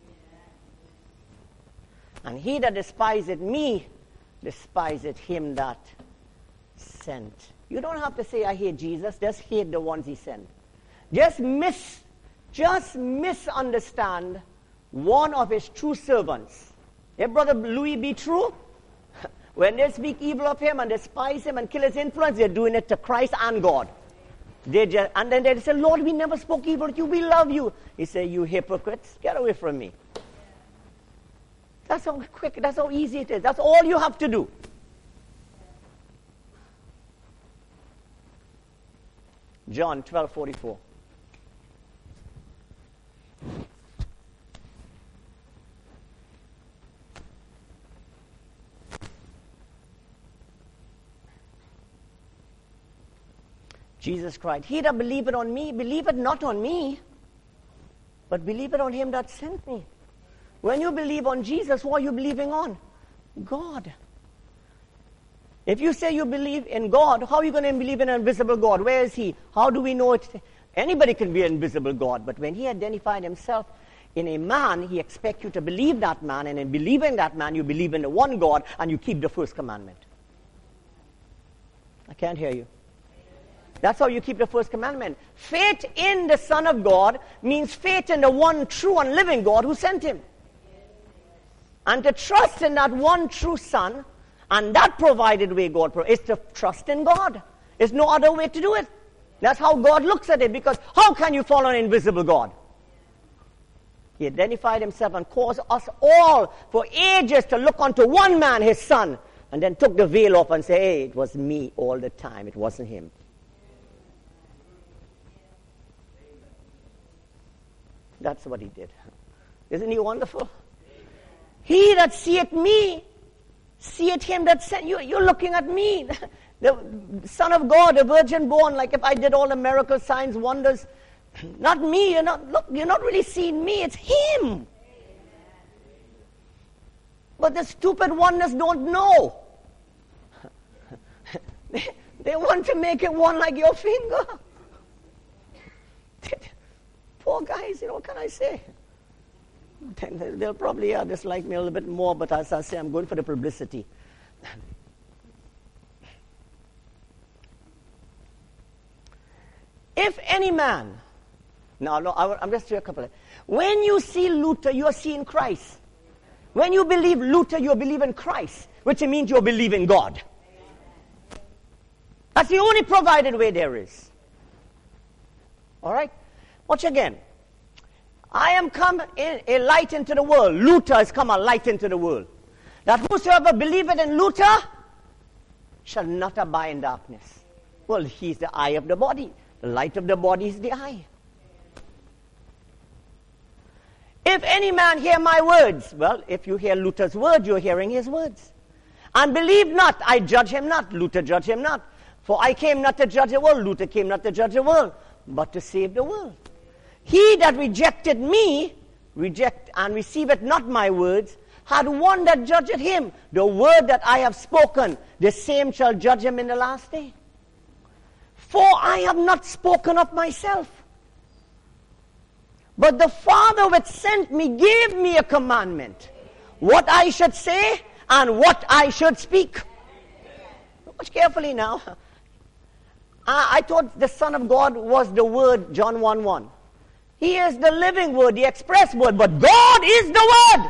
And he that despiseth me, despiseth him that sent. You don't have to say, I hate Jesus. Just hate the ones he sent. Just miss, just misunderstand one of his true servants. If Brother Louis be true, when they speak evil of him and despise him and kill his influence, they're doing it to Christ and God. They just, and then they say, Lord, we never spoke evil of you. We love you. He said, you hypocrites, get away from me. That's how quick, that's how easy it is. That's all you have to do. John twelve forty-four. Jesus cried, he that believeth on me, believeth not on me, but believeth on him that sent me. When you believe on Jesus, what are you believing on? God. If you say you believe in God, how are you going to believe in an invisible God? Where is he? How do we know it? Anybody can be an invisible God, but when he identified himself in a man, he expects you to believe that man, and in believing that man, you believe in the one God, and you keep the first commandment. I can't hear you. That's how you keep the first commandment. Faith in the Son of God means faith in the one true and living God who sent him. And to trust in that one true Son, and that provided way God provides, is to trust in God. There's no other way to do it. That's how God looks at it, because how can you follow an invisible God? He identified himself and caused us all for ages to look unto one man, his Son, and then took the veil off and say, hey, it was me all the time. It wasn't him. That's what he did. Isn't he wonderful? He that seeth me, seeth him that sent you. You're looking at me, the Son of God, the virgin born. Like if I did all the miracle signs, wonders, not me. You're not. Look, you're not really seeing me. It's him. But the stupid oneness don't know. they, they want to make it one like your finger. Poor guys, you know, what can I say? They'll probably uh, dislike me a little bit more, but as I say, I'm going for the publicity. If any man, now, no, I, I'm just doing a couple of, when you see Luther, you are seeing Christ. When you believe Luther, you believe in Christ, which means you believe in God. That's the only provided way there is. All right? Watch again. I am come in a light into the world. Luther has come a light into the world. That whosoever believeth in Luther shall not abide in darkness. Well, he's the eye of the body. The light of the body is the eye. If any man hear my words, well, if you hear Luther's word, you're hearing his words. And believe not, I judge him not. Luther judge him not. For I came not to judge the world. Luther came not to judge the world, but to save the world. He that rejected me, reject and receiveth not my words, had one that judgeth him. The word that I have spoken, the same shall judge him in the last day. For I have not spoken of myself, but the Father which sent me gave me a commandment, what I should say and what I should speak. Watch carefully now. I, I thought the Son of God was the Word, John one one. He is the living Word, the express Word, but God is the Word.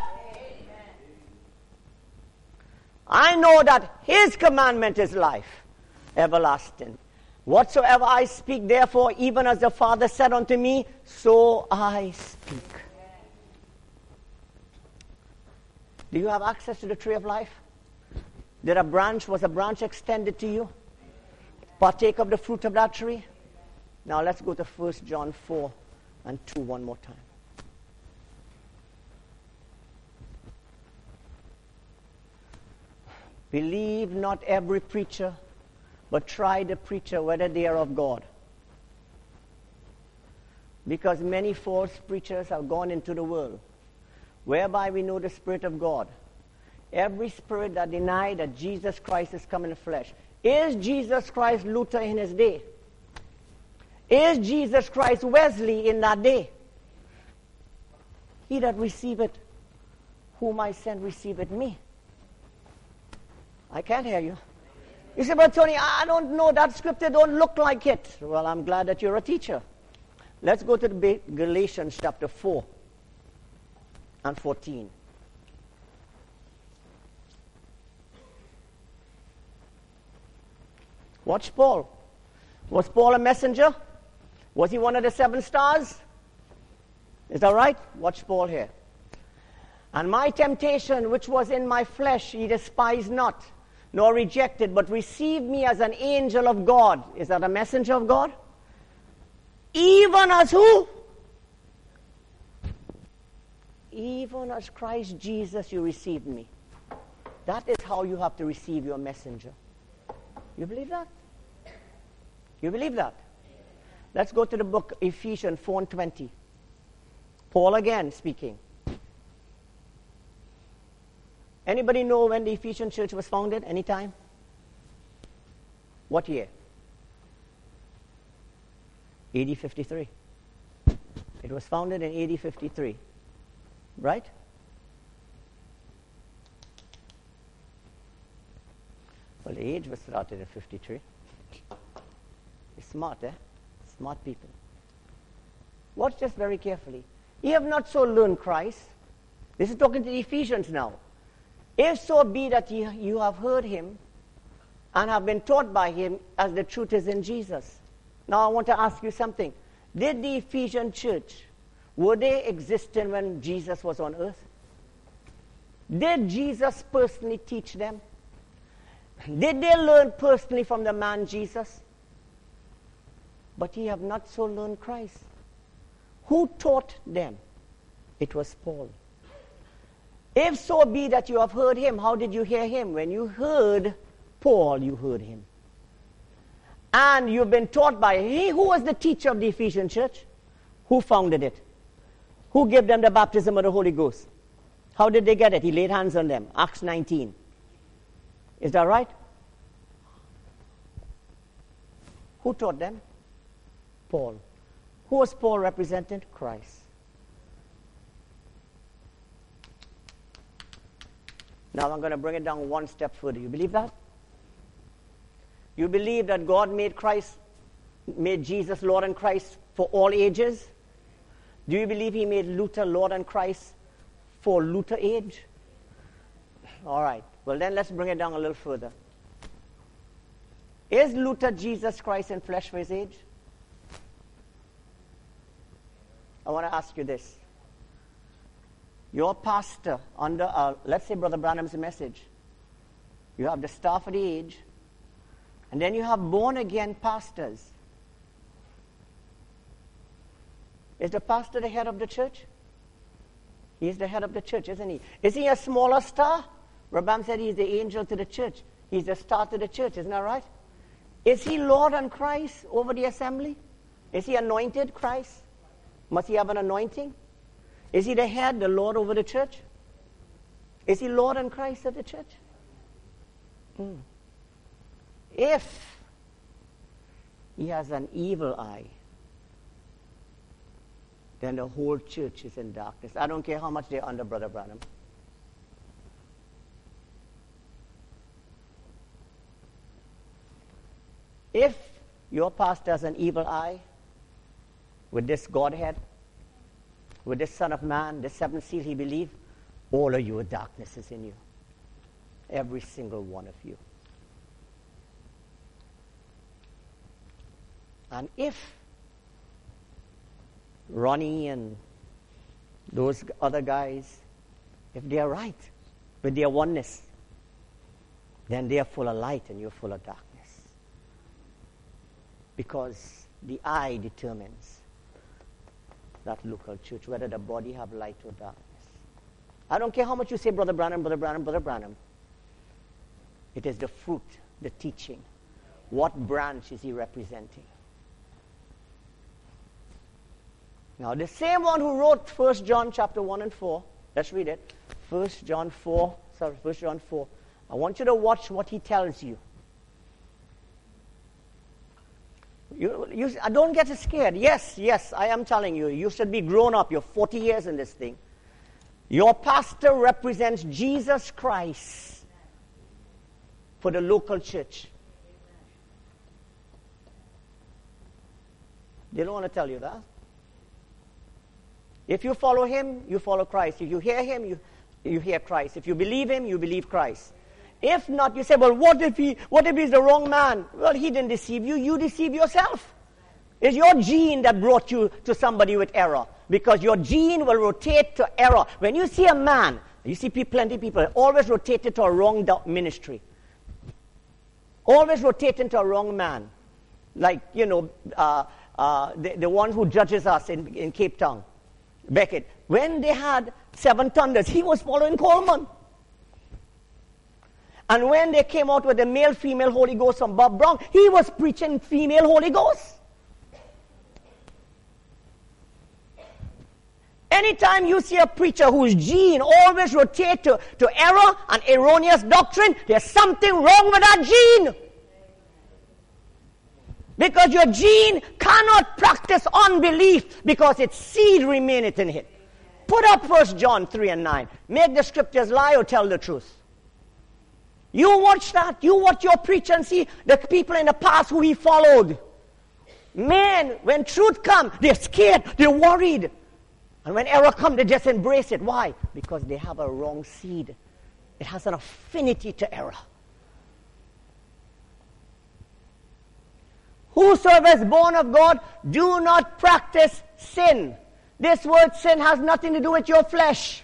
I know that His commandment is life, everlasting. Whatsoever I speak, therefore, even as the Father said unto me, so I speak. Do you have access to the tree of life? Did a branch, was a branch extended to you? Partake of the fruit of that tree? Now let's go to First John four and two one more time. Believe not every preacher, but try the preacher whether they are of God. Because many false preachers have gone into the world, whereby we know the Spirit of God. Every spirit that denies that Jesus Christ is come in the flesh. Is Jesus Christ Luther in his day? Is Jesus Christ Wesley in that day? He that receiveth whom I send receiveth me. I can't hear you. You say, but Tony, I don't know, that scripture don't look like it. Well, I'm glad that you're a teacher. Let's go to the Galatians chapter four and fourteen. Watch Paul. Was Paul a messenger? Was he one of the seven stars? Is that right? Watch Paul here. And my temptation, which was in my flesh, he despised not, nor rejected, but received me as an angel of God. Is that a messenger of God? Even as who? Even as Christ Jesus you received me. That is how you have to receive your messenger. You believe that? You believe that? Let's go to the book Ephesians four and twenty. Paul again speaking. Anybody know when the Ephesian church was founded? Anytime? What year? A D fifty-three. It was founded in A D fifty-three. Right? Well, the age was started in fifty-three. It's smart, eh? Smart people. Watch this very carefully. Ye have not so learned Christ. This is talking to the Ephesians now. If so be that ye, you have heard him and have been taught by him as the truth is in Jesus. Now I want to ask you something. Did the Ephesian church, were they existing when Jesus was on earth? Did Jesus personally teach them? Did they learn personally from the man Jesus? But ye have not so learned Christ. Who taught them? It was Paul. If so be that you have heard him, how did you hear him? When you heard Paul, you heard him. And you've been taught by he who was the teacher of the Ephesian church? Who founded it? Who gave them the baptism of the Holy Ghost? How did they get it? He laid hands on them. Acts nineteen. Is that right? Who taught them? Paul. Who was Paul representing? Christ. Now I'm going to bring it down one step further. You believe that? You believe that God made Christ, made Jesus Lord and Christ for all ages? Do you believe he made Luther Lord and Christ for Luther age? All right. Well, then let's bring it down a little further. Is Luther Jesus Christ in flesh for his age? I want to ask you this. Your pastor under, uh, let's say Brother Branham's message, you have the staff of the age, and then you have born-again pastors. Is the pastor the head of the church? He is the head of the church, isn't he? Is he a smaller star? Branham said he's the angel to the church. He's the star to the church, isn't that right? Is he Lord and Christ over the assembly? Is he anointed Christ? Must he have an anointing? Is he the head, the Lord over the church? Is he Lord and Christ of the church? Hmm. If he has an evil eye, then the whole church is in darkness. I don't care how much they're under Brother Branham. If your pastor has an evil eye with this Godhead, with this Son of Man, this seventh seal he believed, all of your darkness is in you. Every single one of you. And if Ronnie and those other guys, if they are right with their oneness, then they are full of light and you're full of darkness. Because the eye determines that local church, whether the body have light or darkness. I don't care how much you say, Brother Branham, Brother Branham, Brother Branham. It is the fruit, the teaching. What branch is he representing? Now, the same one who wrote First John chapter one and four, let's read it. First John four, sorry, First John four. I want you to watch what he tells you. You, you, don't get scared. Yes, yes, I am telling you, you should be grown up. You're forty years in this thing. Your pastor represents Jesus Christ for the local church. They don't want to tell you that. If you follow him, you follow Christ. If you hear him, you, you hear Christ. If you believe him, you believe Christ. If not, you say, well, what if he, what if he's the wrong man? Well, he didn't deceive you. You deceive yourself. It's your gene that brought you to somebody with error. Because your gene will rotate to error. When you see a man, you see plenty of people, always rotated to a wrong ministry. Always rotating to a wrong man. Like, you know, uh, uh, the, the one who judges us in, in Cape Town, Beckett, when they had Seven Thunders, he was following Coleman. And when they came out with the male-female Holy Ghost from Bob Brown, he was preaching female Holy Ghost. Anytime you see a preacher whose gene always rotate to, to error and erroneous doctrine, there's something wrong with that gene. Because your gene cannot practice unbelief because its seed remaineth in it. Put up First John three and nine. Make the scriptures lie or tell the truth. You watch that. You watch your preacher and see the people in the past who he followed. Man, when truth comes, they're scared, they're worried. And when error comes, they just embrace it. Why? Because they have a wrong seed. It has an affinity to error. Whosoever is born of God, do not practice sin. This word sin has nothing to do with your flesh.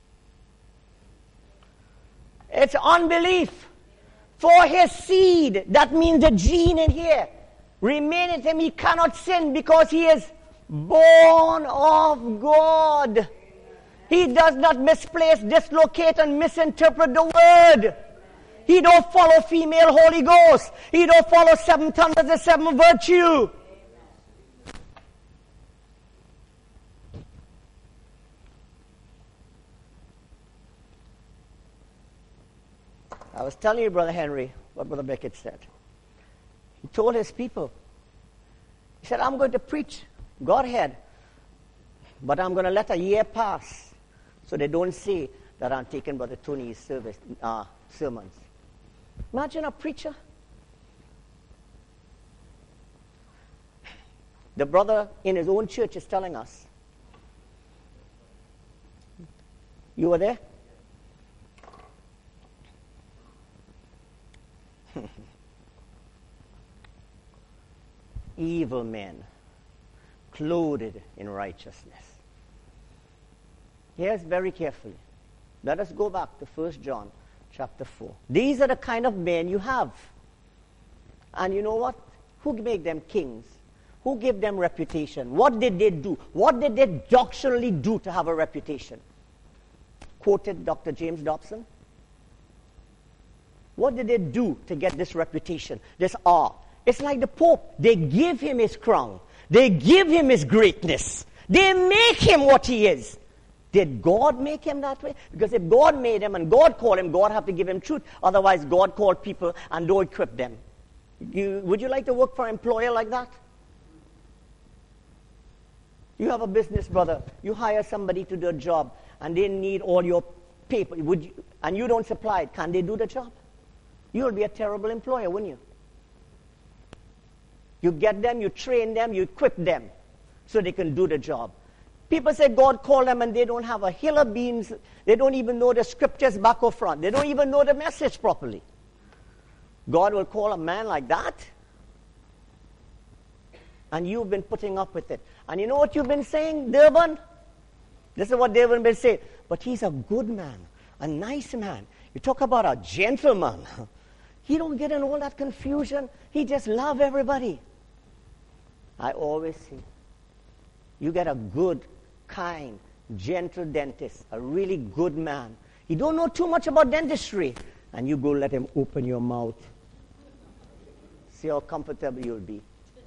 It's unbelief. For his seed, that means the gene in here, remaineth him, he cannot sin because he is born of God. He does not misplace, dislocate, and misinterpret the word. He don't follow female Holy Ghost. He don't follow seven thunders, the seven virtue. I was telling you, Brother Henry, what Brother Beckett said. He told his people, he said, I'm going to preach Godhead, but I'm going to let a year pass so they don't say that I'm taking Brother Tony's service, uh, sermons. Imagine a preacher. The brother in his own church is telling us. You were there? Evil men, clothed in righteousness. Here's very carefully. Let us go back to First John chapter four. These are the kind of men you have. And you know what? Who made them kings? Who gave them reputation? What did they do? What did they doctrinally do to have a reputation? Quoted Doctor James Dobson. What did they do to get this reputation, this awe? It's like the Pope. They give him his crown. They give him his greatness. They make him what he is. Did God make him that way? Because if God made him and God called him, God have to give him truth. Otherwise, God called people and don't equip them. You, would you like to work for an employer like that? You have a business, brother. You hire somebody to do a job and they need all your paper. Would you, and you don't supply it. Can they do the job? You'll be a terrible employer, wouldn't you? You get them, you train them, you equip them so they can do the job. People say God called them and they don't have a hill of beans. They don't even know the scriptures back or front. They don't even know the message properly. God will call a man like that? And you've been putting up with it. And you know what you've been saying, Durban? This is what Durban been saying. But he's a good man, a nice man. You talk about a gentleman. He don't get in all that confusion. He just love everybody. I always say, you get a good, kind, gentle dentist, a really good man. He don't know too much about dentistry. And you go let him open your mouth. See how comfortable you'll be.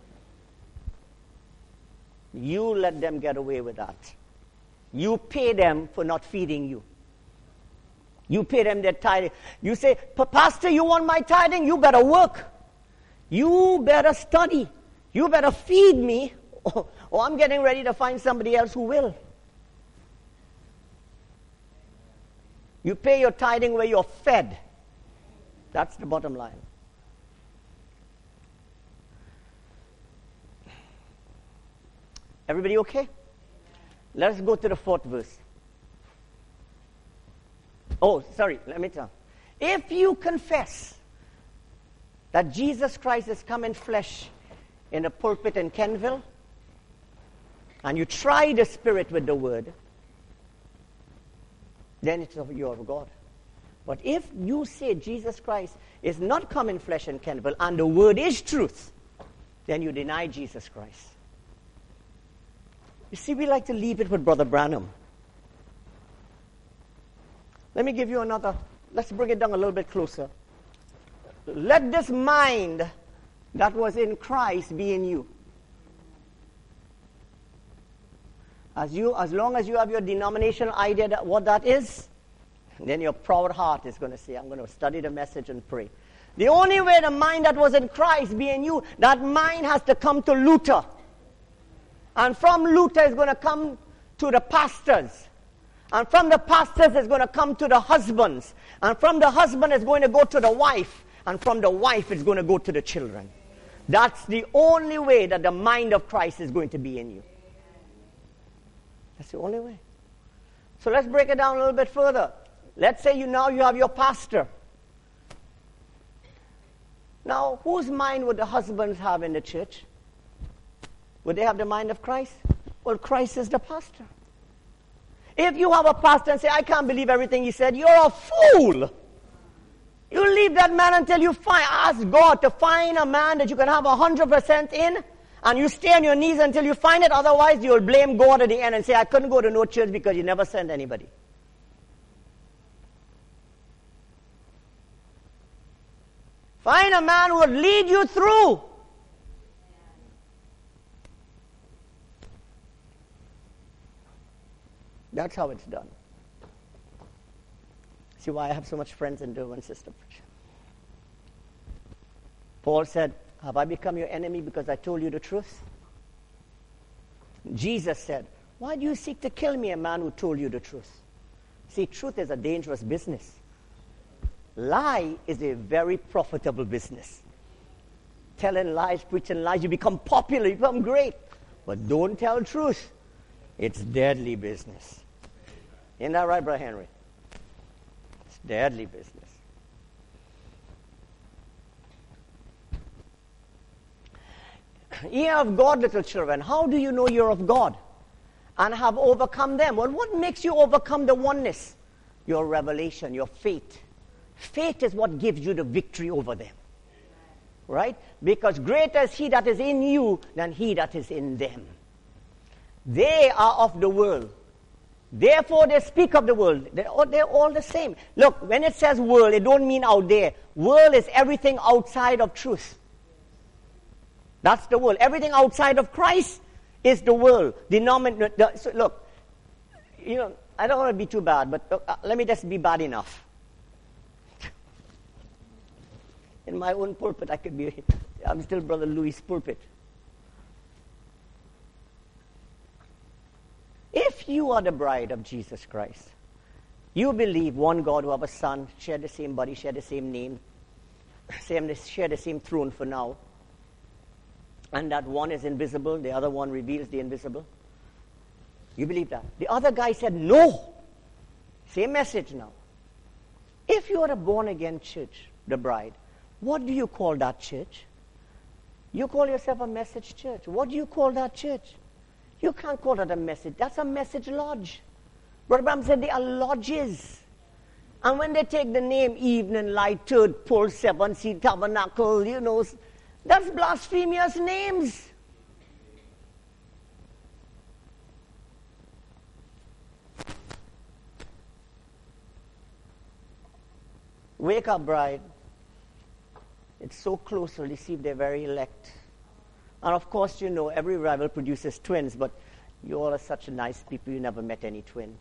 You let them get away with that. You pay them for not feeding you. You pay them their tithing. You say, Pastor, you want my tithing? You better work. You better study. You better feed me, or, or I'm getting ready to find somebody else who will. You pay your tithing where you're fed. That's the bottom line. Everybody okay? Let us go to the fourth verse. Oh, sorry, let me tell. If you confess that Jesus Christ has come in flesh in a pulpit in Kenville, and you try the Spirit with the Word, then it's of you of God. But if you say Jesus Christ is not come in flesh in Kenville, and the Word is truth, then you deny Jesus Christ. You see, we like to leave it with Brother Branham. Let me give you another. Let's bring it down a little bit closer. Let this mind that was in Christ be in you. As you, as long as you have your denominational idea that what that is, then your proud heart is going to say, I'm going to study the message and pray. The only way the mind that was in Christ be in you, that mind has to come to Luther. And from Luther is going to come to the pastors. And from the pastors is going to come to the husbands. And from the husband is going to go to the wife. And from the wife it's going to go to the children. That's the only way that the mind of Christ is going to be in you. That's the only way. So let's break it down a little bit further. Let's say you now you have your pastor. Now, whose mind would the husbands have in the church? Would they have the mind of Christ? Well, Christ is the pastor. If you have a pastor and say, I can't believe everything he said, you're a fool. You leave that man until you find, ask God to find a man that you can have one hundred percent in, and you stay on your knees until you find it. Otherwise, you'll blame God at the end and say, I couldn't go to no church because you never sent anybody. Find a man who will lead you through. That's how it's done. See why I have so much friends in Durban, Sister Patricia. Paul said, have I become your enemy because I told you the truth? Jesus said, why do you seek to kill me, a man who told you the truth? See, truth is a dangerous business. Lie is a very profitable business. Telling lies, preaching lies, you become popular, you become great. But don't tell truth. It's deadly business. Isn't that right, Brother Henry? It's deadly business. Ye are of God, little children. How do you know you're of God and have overcome them? Well, what makes you overcome the oneness? Your revelation, your faith. Faith is what gives you the victory over them. Right? Because greater is he that is in you than he that is in them. They are of the world. Therefore, they speak of the world. They're all, they're all the same. Look, when it says world, it don't mean out there. World is everything outside of truth. That's the world. Everything outside of Christ is the world. Denomin- the, so look, you know, I don't want to be too bad, but look, uh, let me just be bad enough. In my own pulpit, I could be, I'm still Brother Louis' pulpit. If you are the bride of Jesus Christ, you believe one God who have a son, share the same body, share the same name, same, share the same throne for now, and that one is invisible, the other one reveals the invisible. You believe that? The other guy said, no. Same message now. If you are a born-again church, the bride, what do you call that church? You call yourself a message church. What do you call that church? You can't call that a message. That's a message lodge. Brother Branham said they are lodges. And when they take the name Evening Light, Third Pole, Seven Seed Tabernacle, you know, that's blasphemous names. Wake up, bride. It's so close to receive their very elect. And of course, you know, every rival produces twins, but you all are such nice people, you never met any twin.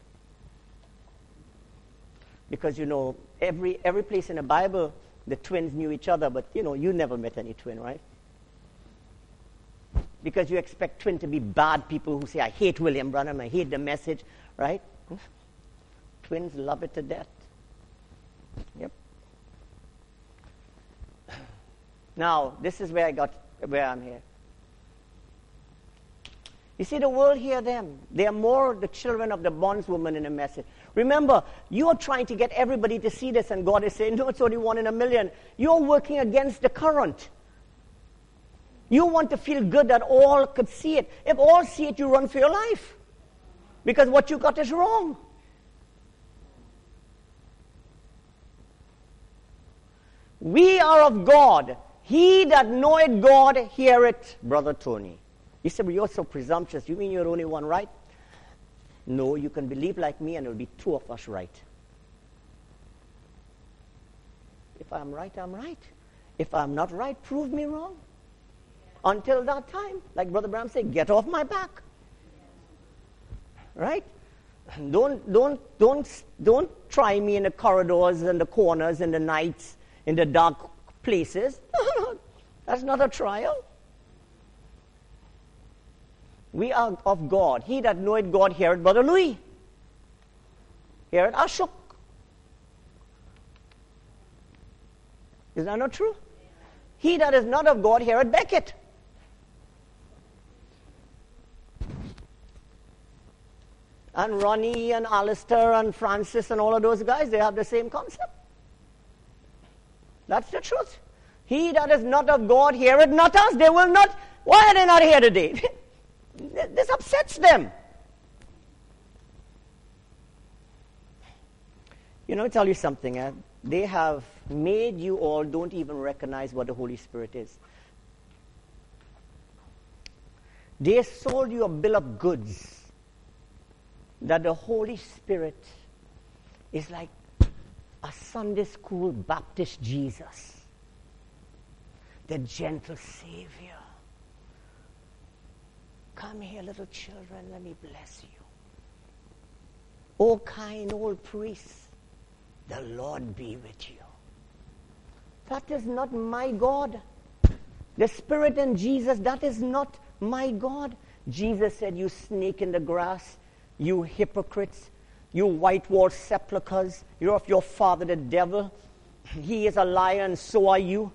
Because, you know, every every place in the Bible, the twins knew each other, but, you know, you never met any twin, right? Because you expect twin to be bad people who say, I hate William Branham, I hate the message, right? Twins love it to death. Yep. Now, this is where I got, where I'm here. You see, the world hear them. They are more the children of the bondswoman in a message. Remember, you're trying to get everybody to see this, and God is saying, no, it's only one in a million. You're working against the current. You want to feel good that all could see it. If all see it, you run for your life. Because what you got is wrong. We are of God. He that knoweth God heareth, Brother Tony. You say, well, you're so presumptuous. You mean you're the only one right? No, you can believe like me and there will be two of us right. If I'm right, I'm right. If I'm not right, prove me wrong. Until that time, like Brother Branham said, get off my back. Right? Don't, don't, don't, don't try me in the corridors and the corners and the nights, in the dark places. That's not a trial. We are of God. He that knoweth God heareth Brother Louis. Heareth Ashok. Is that not true? He that is not of God heareth Beckett. And Ronnie and Alistair and Francis and all of those guys, they have the same concept. That's the truth. He that is not of God heareth not us. They will not. Why are they not here today? This upsets them. You know, I'll tell you something. Eh? They have made you all don't even recognize what the Holy Spirit is. They sold you a bill of goods that the Holy Spirit is like a Sunday school Baptist Jesus, the gentle Savior. Come here, little children, let me bless you. O kind old priest, the Lord be with you. That is not my God. The Spirit in Jesus, that is not my God. Jesus said, you snake in the grass, you hypocrites, you white-walled sepulchres, you're of your father the devil. He is a liar and so are you.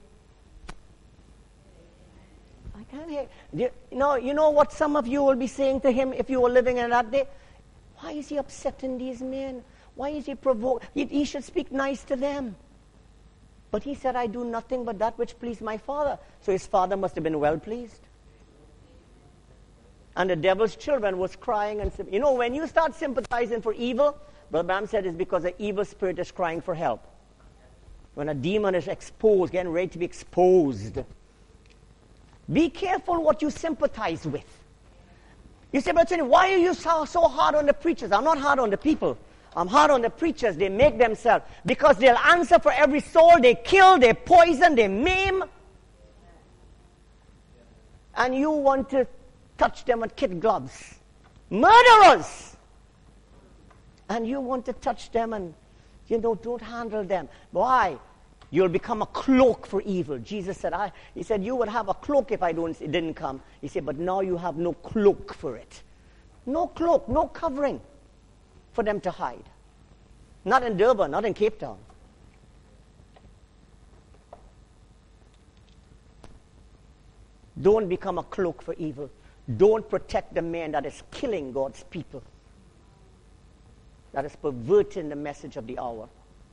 I can't hear. You know, you know what some of you will be saying to him if you were living in that day? Why is he upsetting these men? Why is he provoked? He, he should speak nice to them. But he said, I do nothing but that which pleased my Father. So his Father must have been well pleased. And the devil's children was crying. And you know, when you start sympathizing for evil, Brother Bam said it's because an evil spirit is crying for help. When a demon is exposed, getting ready to be exposed. Be careful what you sympathize with. You say, but why are you so, so hard on the preachers? I'm not hard on the people. I'm hard on the preachers. They make themselves. Because they'll answer for every soul. They kill, they poison, they maim. And you want to touch them with kid gloves. Murderers! And you want to touch them and, you know, don't handle them. Why? You'll become a cloak for evil. Jesus said, I, he said, you would have a cloak if I don't, it didn't come. He said, but now you have no cloak for it. No cloak, no covering for them to hide. Not in Durban, not in Cape Town. Don't become a cloak for evil. Don't protect the man that is killing God's people. That is perverting the message of the hour.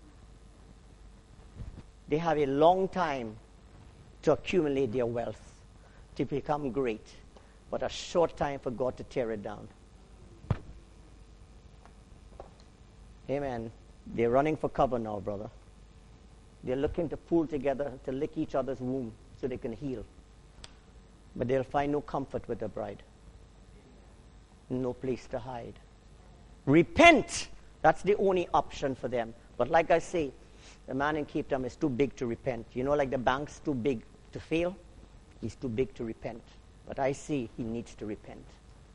They have a long time to accumulate their wealth, to become great, but a short time for God to tear it down. Amen. They're running for cover now, brother. They're looking to pull together to lick each other's womb so they can heal. But they'll find no comfort with the bride. No place to hide. Repent! That's the only option for them. But like I say, the man in Cape Town is too big to repent. You know, like the bank's too big to fail? He's too big to repent. But I see he needs to repent.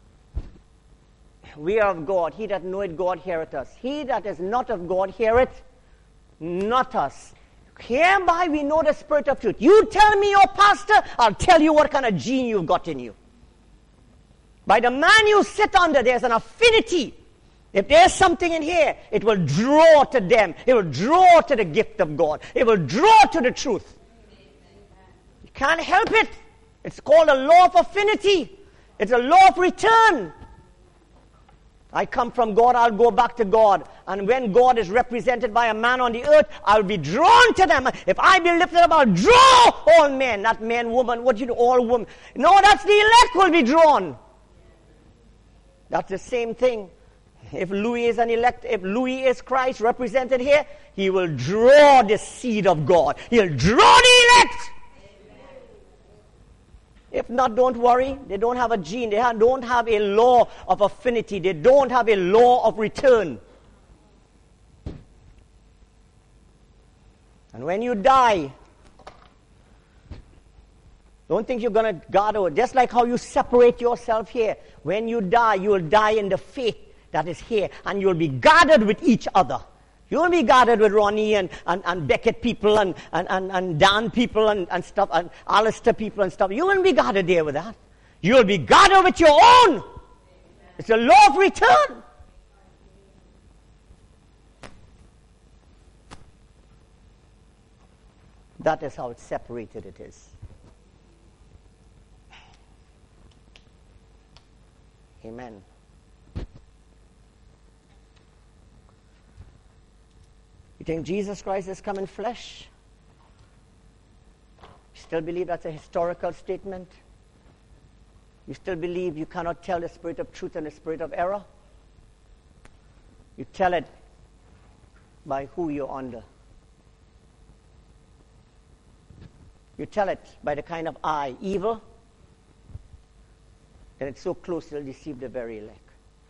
We are of God. He that knoweth God heareth us. He that is not of God heareth not us. Hereby we know the spirit of truth. You tell me, your pastor, I'll tell you what kind of gene you've got in you. By the man you sit under, there's an affinity. If there's something in here, it will draw to them. It will draw to the gift of God. It will draw to the truth. You can't help it. It's called a law of affinity. It's a law of return. I come from God, I'll go back to God. And when God is represented by a man on the earth, I'll be drawn to them. If I be lifted up, I'll draw all men. Not man, woman, what you do, all women. No, that's the elect will be drawn. That's the same thing. If Louis is an elect, if Louis is Christ represented here, he will draw the seed of God. He'll draw the elect. If not, don't worry. They don't have a gene. They have, don't have a law of affinity. They don't have a law of return. And when you die, don't think you're going to guard over. Just like how you separate yourself here. When you die, you will die in the faith that is here. And you'll be guarded with each other. You won't be guarded with Ronnie and, and, and Beckett people and, and, and, and Dan people and, and stuff, and Alistair people and stuff. You won't be guarded there with that. You'll be guarded with your own. It's a law of return. That is how separated it is. Amen. You think Jesus Christ has come in flesh? You still believe that's a historical statement? You still believe you cannot tell the spirit of truth and the spirit of error? You tell it by who you're under. You tell it by the kind of eye, evil, then it's so close it'll deceive the very elect.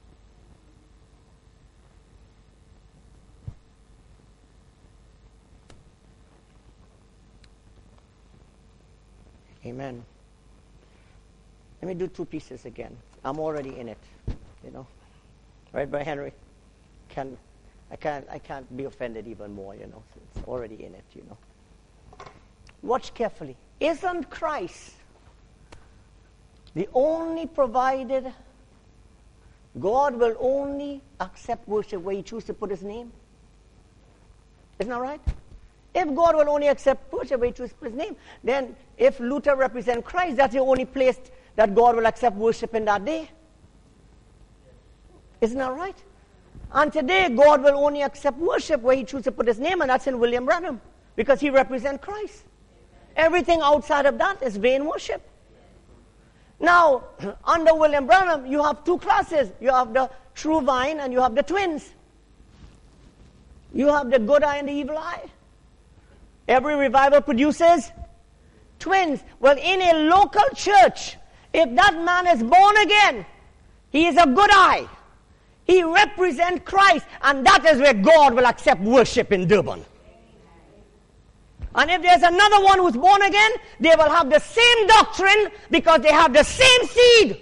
Amen. Let me do two pieces again. I'm already in it, you know. Right, Brother Henry? Can I can't I can't be offended even more, you know. So it's already in it, you know. Watch carefully. Isn't Christ the only provided? God will only accept worship where He chooses to put His name. Isn't that right? If God will only accept worship where He chooses to put His name, then if Luther represents Christ, that's the only place that God will accept worship in that day. Isn't that right? And today, God will only accept worship where He chooses to put His name, and that's in William Branham, because he represents Christ. Everything outside of that is vain worship. Now, under William Branham, you have two classes. You have the true vine and you have the twins. You have the good eye and the evil eye. Every revival produces twins. Well, in a local church, if that man is born again, he is a good eye. He represents Christ, and that is where God will accept worship in Durban. And if there's another one who's born again, they will have the same doctrine because they have the same seed.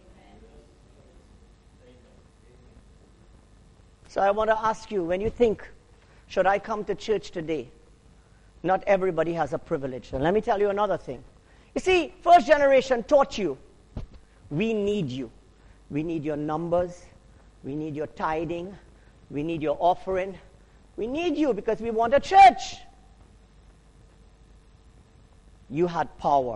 So I want to ask you, when you think, should I come to church today? Not everybody has a privilege. And let me tell you another thing. You see, first generation taught you, we need you. We need your numbers. We need your tithing. We need your offering. We need you because we want a church. You had power.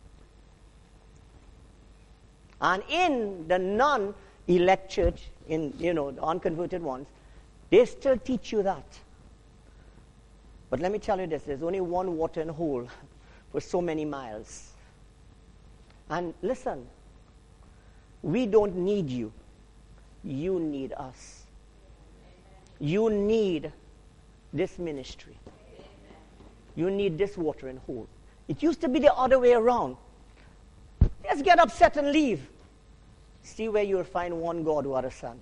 And in the non-elect church, in, you know, the unconverted ones, they still teach you that. But let me tell you this, there's only one watering hole for so many miles. And listen, we don't need you. You need us. You need this ministry. You need this watering hole. It used to be the other way around. Just get upset and leave. See where you'll find one God who had a son.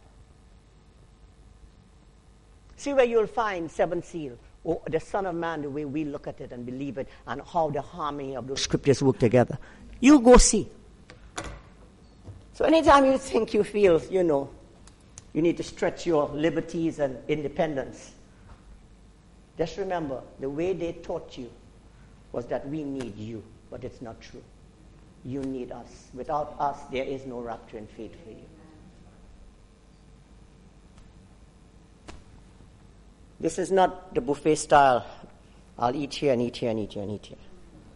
See where you'll find seven seals, or the Son of Man, the way we look at it and believe it, and how the harmony of those scriptures work together. You go see. So anytime you think you feel, you know, you need to stretch your liberties and independence, just remember, the way they taught you was that we need you, but it's not true. You need us. Without us, there is no rapture and faith for you. This is not the buffet style. I'll eat here and eat here and eat here and eat here.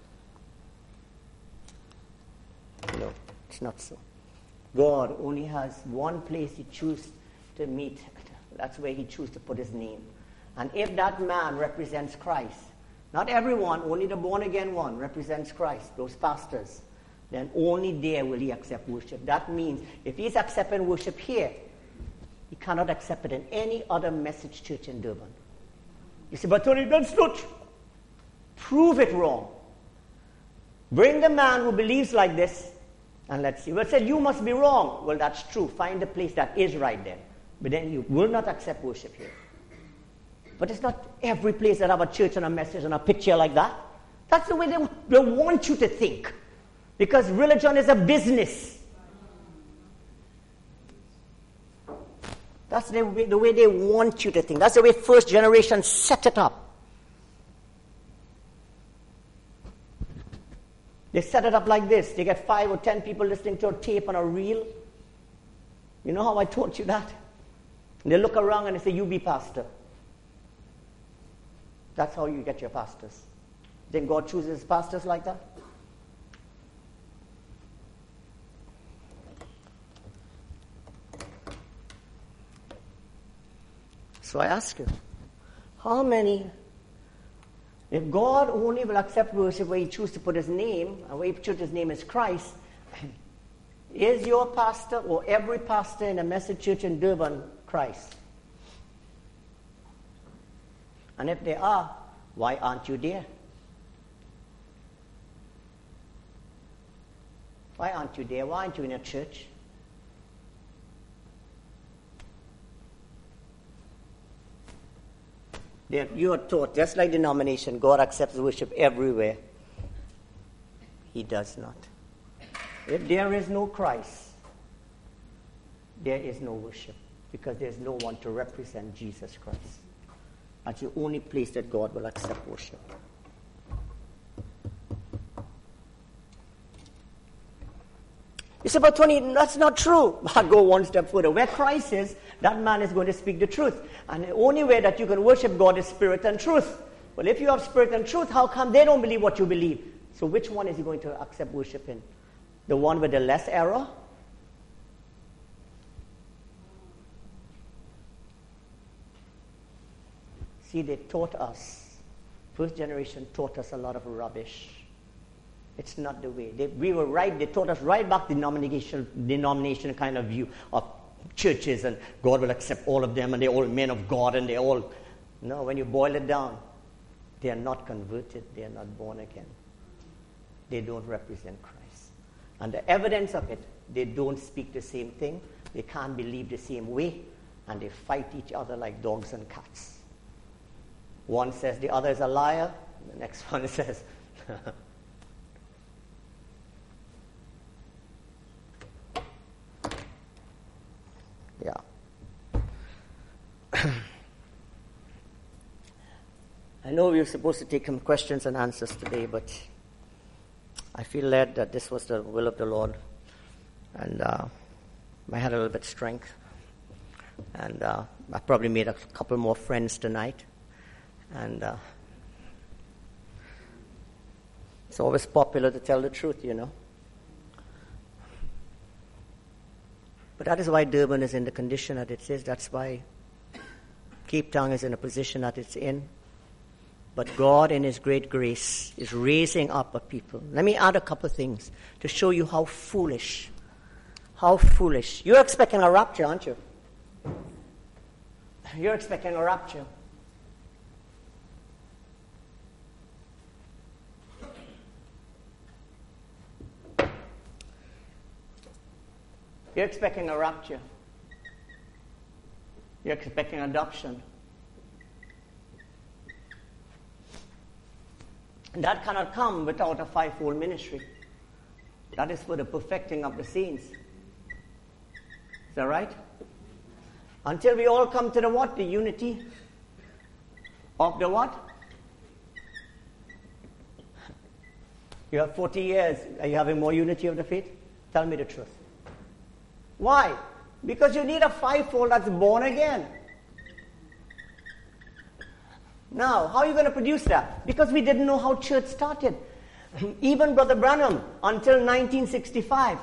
No, it's not so. God only has one place He chooses to meet. That's where He chooses to put His name. And if that man represents Christ, not everyone, only the born-again one represents Christ, those pastors, then only there will He accept worship. That means if He's accepting worship here, He cannot accept it in any other message church in Durban. You say, but Tony, that's not true. Prove it wrong. Bring the man who believes like this, and let's see. Well, said, you must be wrong. Well, that's true. Find a place that is right then. But then you will not accept worship here. But it's not every place that have a church and a message and a picture like that. That's the way they, they want you to think. Because religion is a business. That's the way, the way they want you to think. That's the way first generation set it up. They set it up like this. They get five or ten people listening to a tape on a reel. You know how I taught you that? And they look around and they say, you be pastor. That's how you get your pastors. Then God chooses pastors like that? So I ask you, how many, if God only will accept worship where he chooses to put his name, and where he puts his name is Christ, is your pastor or every pastor in a Message church in Durban Christ? And if they are, why aren't you there? Why aren't you there? Why aren't you in a church? You are taught, just like denomination, God accepts worship everywhere. He does not. If there is no Christ, there is no worship, because there's no one to represent Jesus Christ. That's the only place that God will accept worship. You say, but Tony, that's not true. I'll go one step further. Where Christ is, that man is going to speak the truth. And the only way that you can worship God is spirit and truth. Well, if you have spirit and truth, how come they don't believe what you believe? So which one is he going to accept worship in? The one with the less error? See, they taught us, first generation taught us a lot of rubbish. It's not the way. They, we were right. They taught us right back the denomination, denomination kind of view of churches, and God will accept all of them, and they're all men of God, and they're all... No, when you boil it down, they are not converted. They are not born again. They don't represent Christ. And the evidence of it, they don't speak the same thing. They can't believe the same way, and they fight each other like dogs and cats. One says the other is a liar. The next one says... Yeah. I know we were supposed to take some questions and answers today, but I feel led that this was the will of the Lord. And uh, I had a little bit of strength. And uh, I probably made a couple more friends tonight. And uh, it's always popular to tell the truth, you know. But that is why Durban is in the condition that it is. That's why Cape Town is in the position that it's in. But God, in his great grace, is raising up a people. Let me add a couple of things to show you how foolish, how foolish. You're expecting a rapture, aren't you? You're expecting a rapture. You're expecting a rapture. You're expecting adoption. And that cannot come without a fivefold ministry. That is for the perfecting of the saints. Is that right? Until we all come to the what? The unity of the what? You have forty years. Are you having more unity of the faith? Tell me the truth. Why? Because you need a fivefold that's born again. Now, how are you going to produce that? Because we didn't know how church started. Even Brother Branham, until nineteen sixty-five,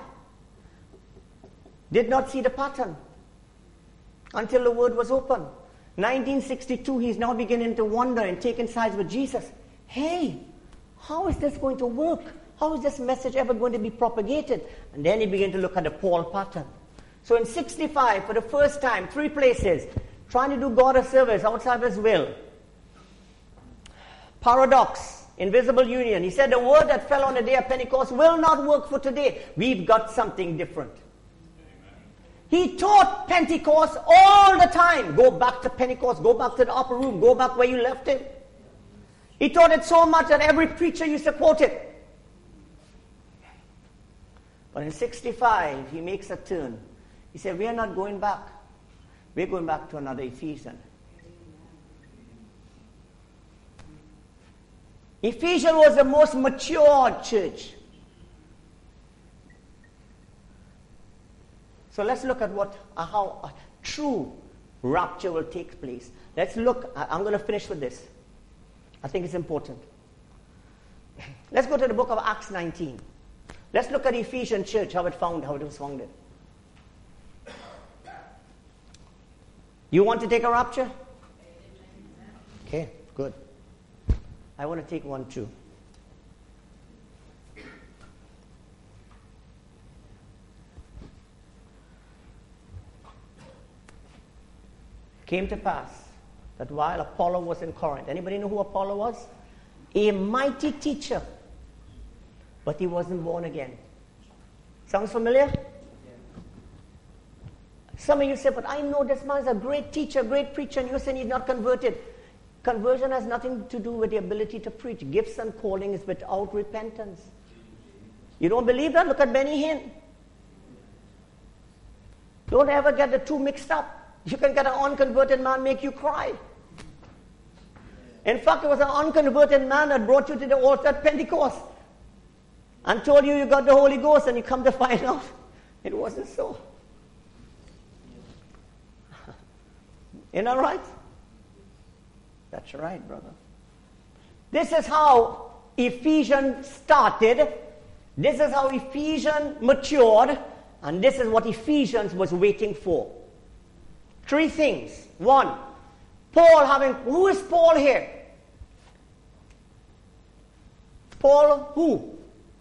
did not see the pattern until the word was open. nineteen sixty-two, he's now beginning to wonder and taking sides with Jesus. Hey, how is this going to work? How is this message ever going to be propagated? And then he began to look at the Paul pattern. So in sixty-five, for the first time, three places, trying to do God a service outside of his will. Paradox. Invisible union. He said the word that fell on the day of Pentecost will not work for today. We've got something different. He taught Pentecost all the time. Go back to Pentecost. Go back to the upper room. Go back where you left it. He taught it so much that every preacher used to quote it. But in sixty-five, he makes a turn. He said, we are not going back. We're going back to another Ephesians. Ephesians was the most mature church. So let's look at what uh, how a true rapture will take place. Let's look. I, I'm going to finish with this. I think it's important. Let's go to the book of Acts nineteen. Let's look at the Ephesian church, how it found, how it was founded. You want to take a rapture? Okay, good. I want to take one too. Came to pass that while Apollo was in Corinth, anybody know who Apollo was? A mighty teacher, but he wasn't born again. Sounds familiar? Some of you say, but I know this man is a great teacher, great preacher, and you're saying he's not converted. Conversion has nothing to do with the ability to preach. Gifts and calling is without repentance. You don't believe that? Look at Benny Hinn. Don't ever get the two mixed up. You can get an unconverted man make you cry. In fact, it was an unconverted man that brought you to the altar at Pentecost and told you you got the Holy Ghost, and you come to find out it wasn't so. Isn't that right? That's right, brother. This is how Ephesians started. This is how Ephesians matured. And this is what Ephesians was waiting for. Three things. One, Paul having... Who is Paul here? Paul who?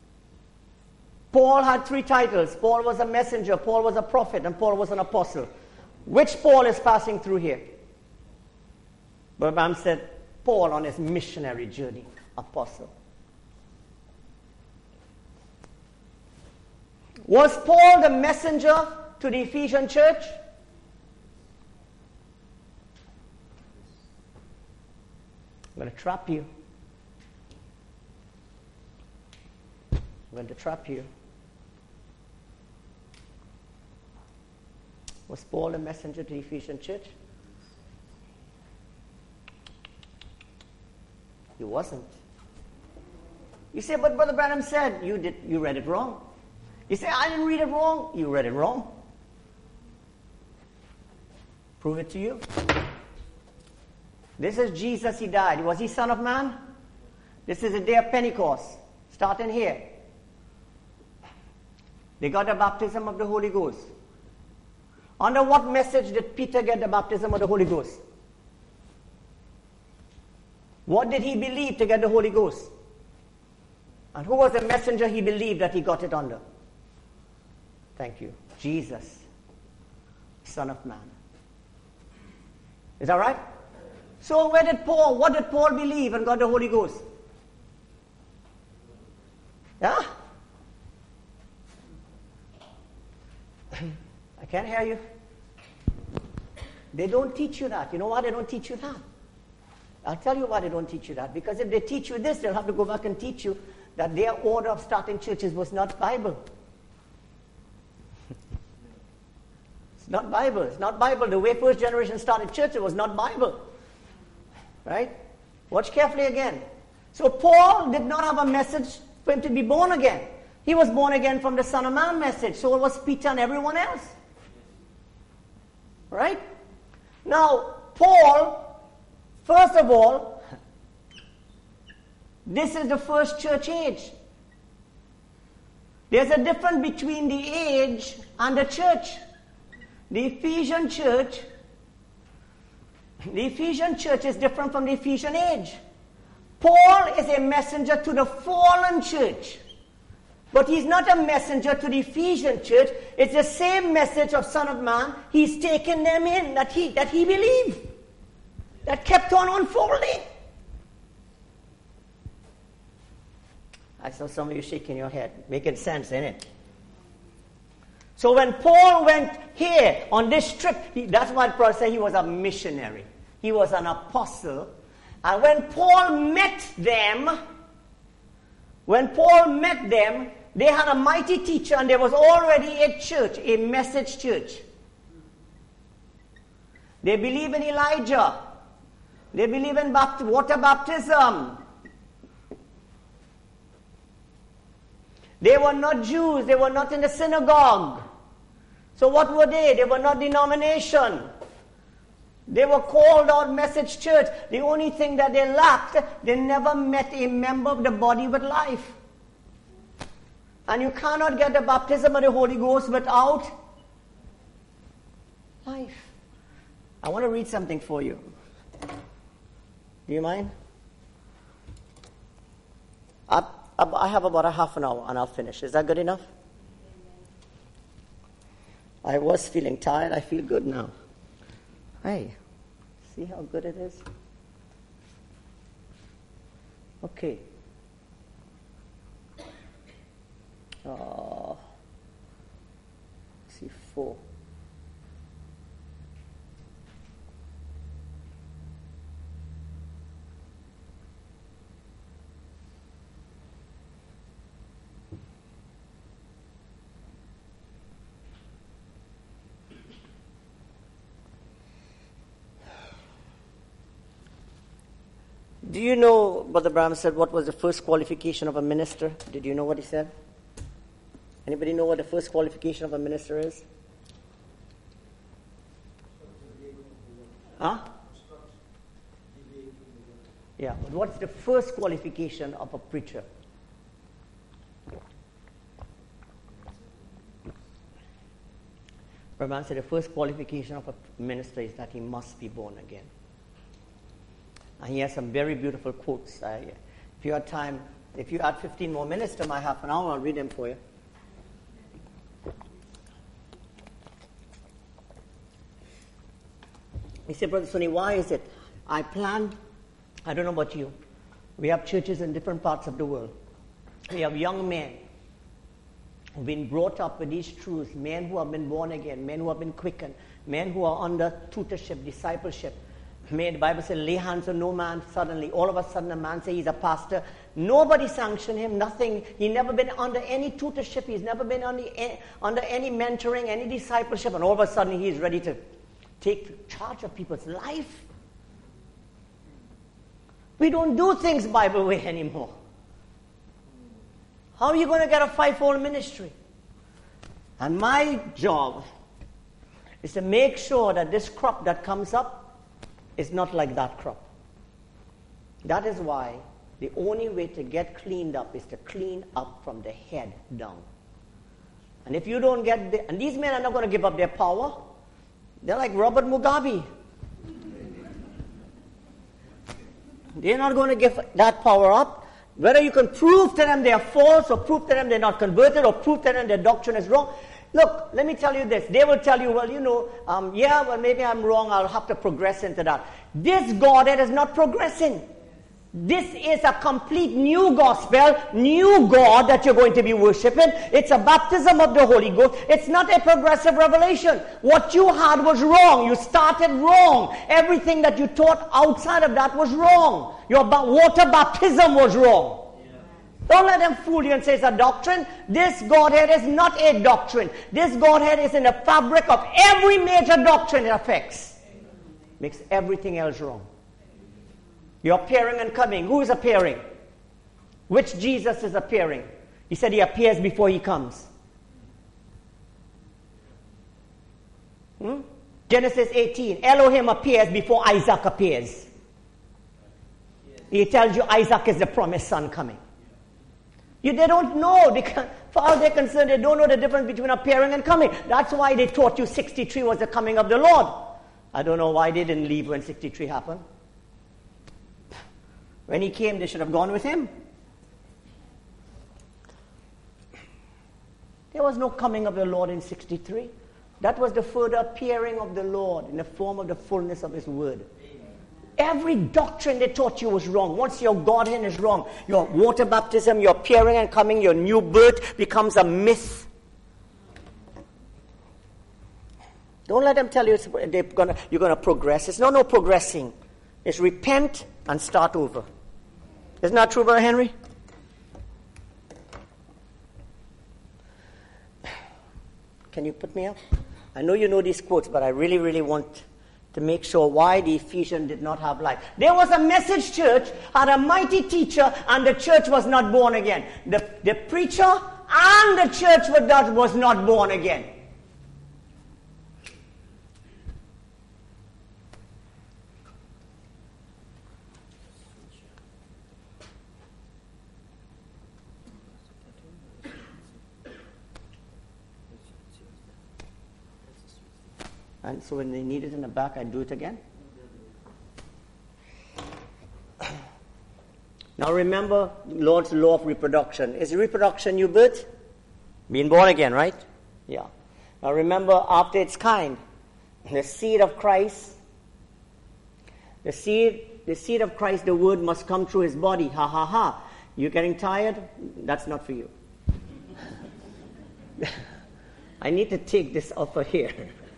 Paul had three titles. Paul was a messenger, Paul was a prophet, and Paul was an apostle. Which Paul is passing through here? But Bam said, Paul on his missionary journey, apostle. Was Paul the messenger to the Ephesian church? I'm going to trap you. I'm going to trap you. Was Paul a messenger to the Ephesian church? He wasn't. You say, but Brother Branham said, you did. You read it wrong. You say, I didn't read it wrong. You read it wrong. Prove it to you. This is Jesus, he died. Was he Son of Man? This is the day of Pentecost. Starting here. They got the baptism of the Holy Ghost. Under what message did Peter get the baptism of the Holy Ghost? What did he believe to get the Holy Ghost? And who was the messenger he believed that he got it under? Thank you. Jesus, Son of Man. Is that right? So where did Paul, what did Paul believe and got the Holy Ghost? Yeah? I can't hear you. They don't teach you that. You know why they don't teach you that? I'll tell you why they don't teach you that. Because if they teach you this, they'll have to go back and teach you that their order of starting churches was not Bible. It's not Bible. It's not Bible. The way first generation started churches was not Bible. Right? Watch carefully again. So Paul did not have a message for him to be born again. He was born again from the Son of Man message. So was Peter and everyone else. Right? Now, Paul... First of all, this is the first church age. There's a difference between the age and the church. The Ephesian church, the Ephesian church is different from the Ephesian age. Paul is a messenger to the fallen church. But he's not a messenger to the Ephesian church. It's the same message of Son of Man. He's taken them in that he, that he believed. That kept on unfolding. I saw some of you shaking your head. Making sense, isn't it? So when Paul went here on this trip, he, that's why Paul said he was a missionary. He was an apostle. And when Paul met them, when Paul met them, they had a mighty teacher and there was already a church, a message church. They believe in Elijah. They believe in bapt- water baptism. They were not Jews. They were not in the synagogue. So what were they? They were not denomination. They were called out message church. The only thing that they lacked, they never met a member of the body with life. And you cannot get the baptism of the Holy Ghost without life. I want to read something for you. Do you mind? I, I have about a half an hour and I'll finish. Is that good enough? I was feeling tired. I feel good now. Hey, see how good it is? Okay. Uh, let's see, four. Do you know, Brother Branham said, what was the first qualification of a minister? Did you know what he said? Anybody know what the first qualification of a minister is? Huh? Yeah, but what's the first qualification of a preacher? Brother Branham said the first qualification of a minister is that he must be born again. And he has some very beautiful quotes. I, if you had time, if you had fifteen more minutes to my half an hour, I'll read them for you. He said, Brother Sonny, why is it? I plan, I don't know about you, we have churches in different parts of the world. We have young men who've been brought up with these truths, men who have been born again, men who have been quickened, men who are under tutorship, discipleship. May the Bible says, lay hands on no man suddenly. All of a sudden a man says he's a pastor. Nobody sanctioned him, nothing. He's never been under any tutorship. He's never been under, under any mentoring, any discipleship. And all of a sudden he's ready to take charge of people's life. We don't do things Bible way anymore. How are you going to get a fivefold ministry? And my job is to make sure that this crop that comes up is not like that crop. That is why the only way to get cleaned up is to clean up from the head down. And if you don't get the, and these men are not going to give up their power. They're like Robert Mugabe. They're not going to give that power up. Whether you can prove to them they are false, or prove to them they're not converted, or prove to them their doctrine is wrong. Look, let me tell you this. They will tell you, well, you know, um, yeah, well, maybe I'm wrong. I'll have to progress into that. This Godhead is not progressing. This is a complete new gospel, new God that you're going to be worshiping. It's a baptism of the Holy Ghost. It's not a progressive revelation. What you had was wrong. You started wrong. Everything that you taught outside of that was wrong. Your ba- water baptism was wrong. Don't let them fool you and say it's a doctrine. This Godhead is not a doctrine. This Godhead is in the fabric of every major doctrine it affects. Makes everything else wrong. Your appearing and coming. Who is appearing? Which Jesus is appearing? He said he appears before he comes. Hmm? Genesis eighteen. Elohim appears before Isaac appears. He tells you Isaac is the promised son coming. You, they don't know. They can, for all they're concerned, they don't know the difference between appearing and coming. That's why they taught you sixty-three was the coming of the Lord. I don't know why they didn't leave when sixty-three happened. When he came, they should have gone with him. There was no coming of the Lord in sixty-three. That was the further appearing of the Lord in the form of the fullness of his word. Every doctrine they taught you was wrong. Once your Godhead is wrong, your water baptism, your appearing and coming, your new birth becomes a myth. Don't let them tell you it's, they're gonna, you're going to progress. It's not no progressing. It's repent and start over. Isn't that true, Brother Henry? Can you put me up? I know you know these quotes, but I really, really want to make sure why the Ephesians did not have life. There was a message church, had a mighty teacher, and the church was not born again. The, the preacher and the church was not born again. And so when they need it in the back, I do it again. Now remember Lord's law of reproduction. Is reproduction new birth? Being born again, right? Yeah. Now remember, after its kind, the seed of Christ, the seed, the seed of Christ, the word must come through his body. Ha ha ha. You getting tired? That's not for you. I need to take this off of here.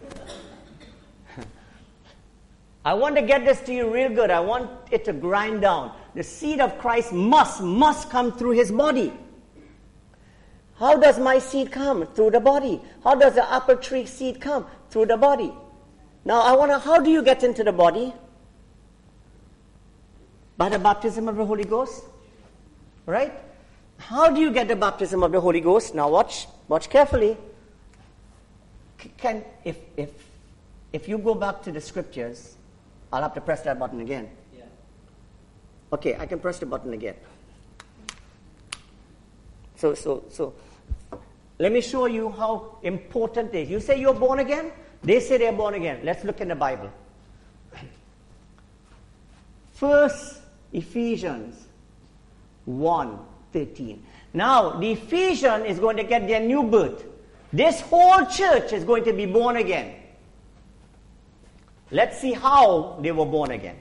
I want to get this to you real good. I want it to grind down. The seed of Christ must, must come through his body. How does my seed come? Through the body. How does the apple tree seed come? Through the body. Now I want to, how do you get into the body? By the baptism of the Holy Ghost. Right? How do you get the baptism of the Holy Ghost? Now watch, watch carefully. Can, if, if, if you go back to the scriptures, I'll have to press that button again. Yeah. Okay, I can press the button again. So, so, so, let me show you how important it is. You say you're born again? They say they're born again. Let's look in the Bible. First Ephesians one thirteen. Now, the Ephesian is going to get their new birth. This whole church is going to be born again. Let's see how they were born again.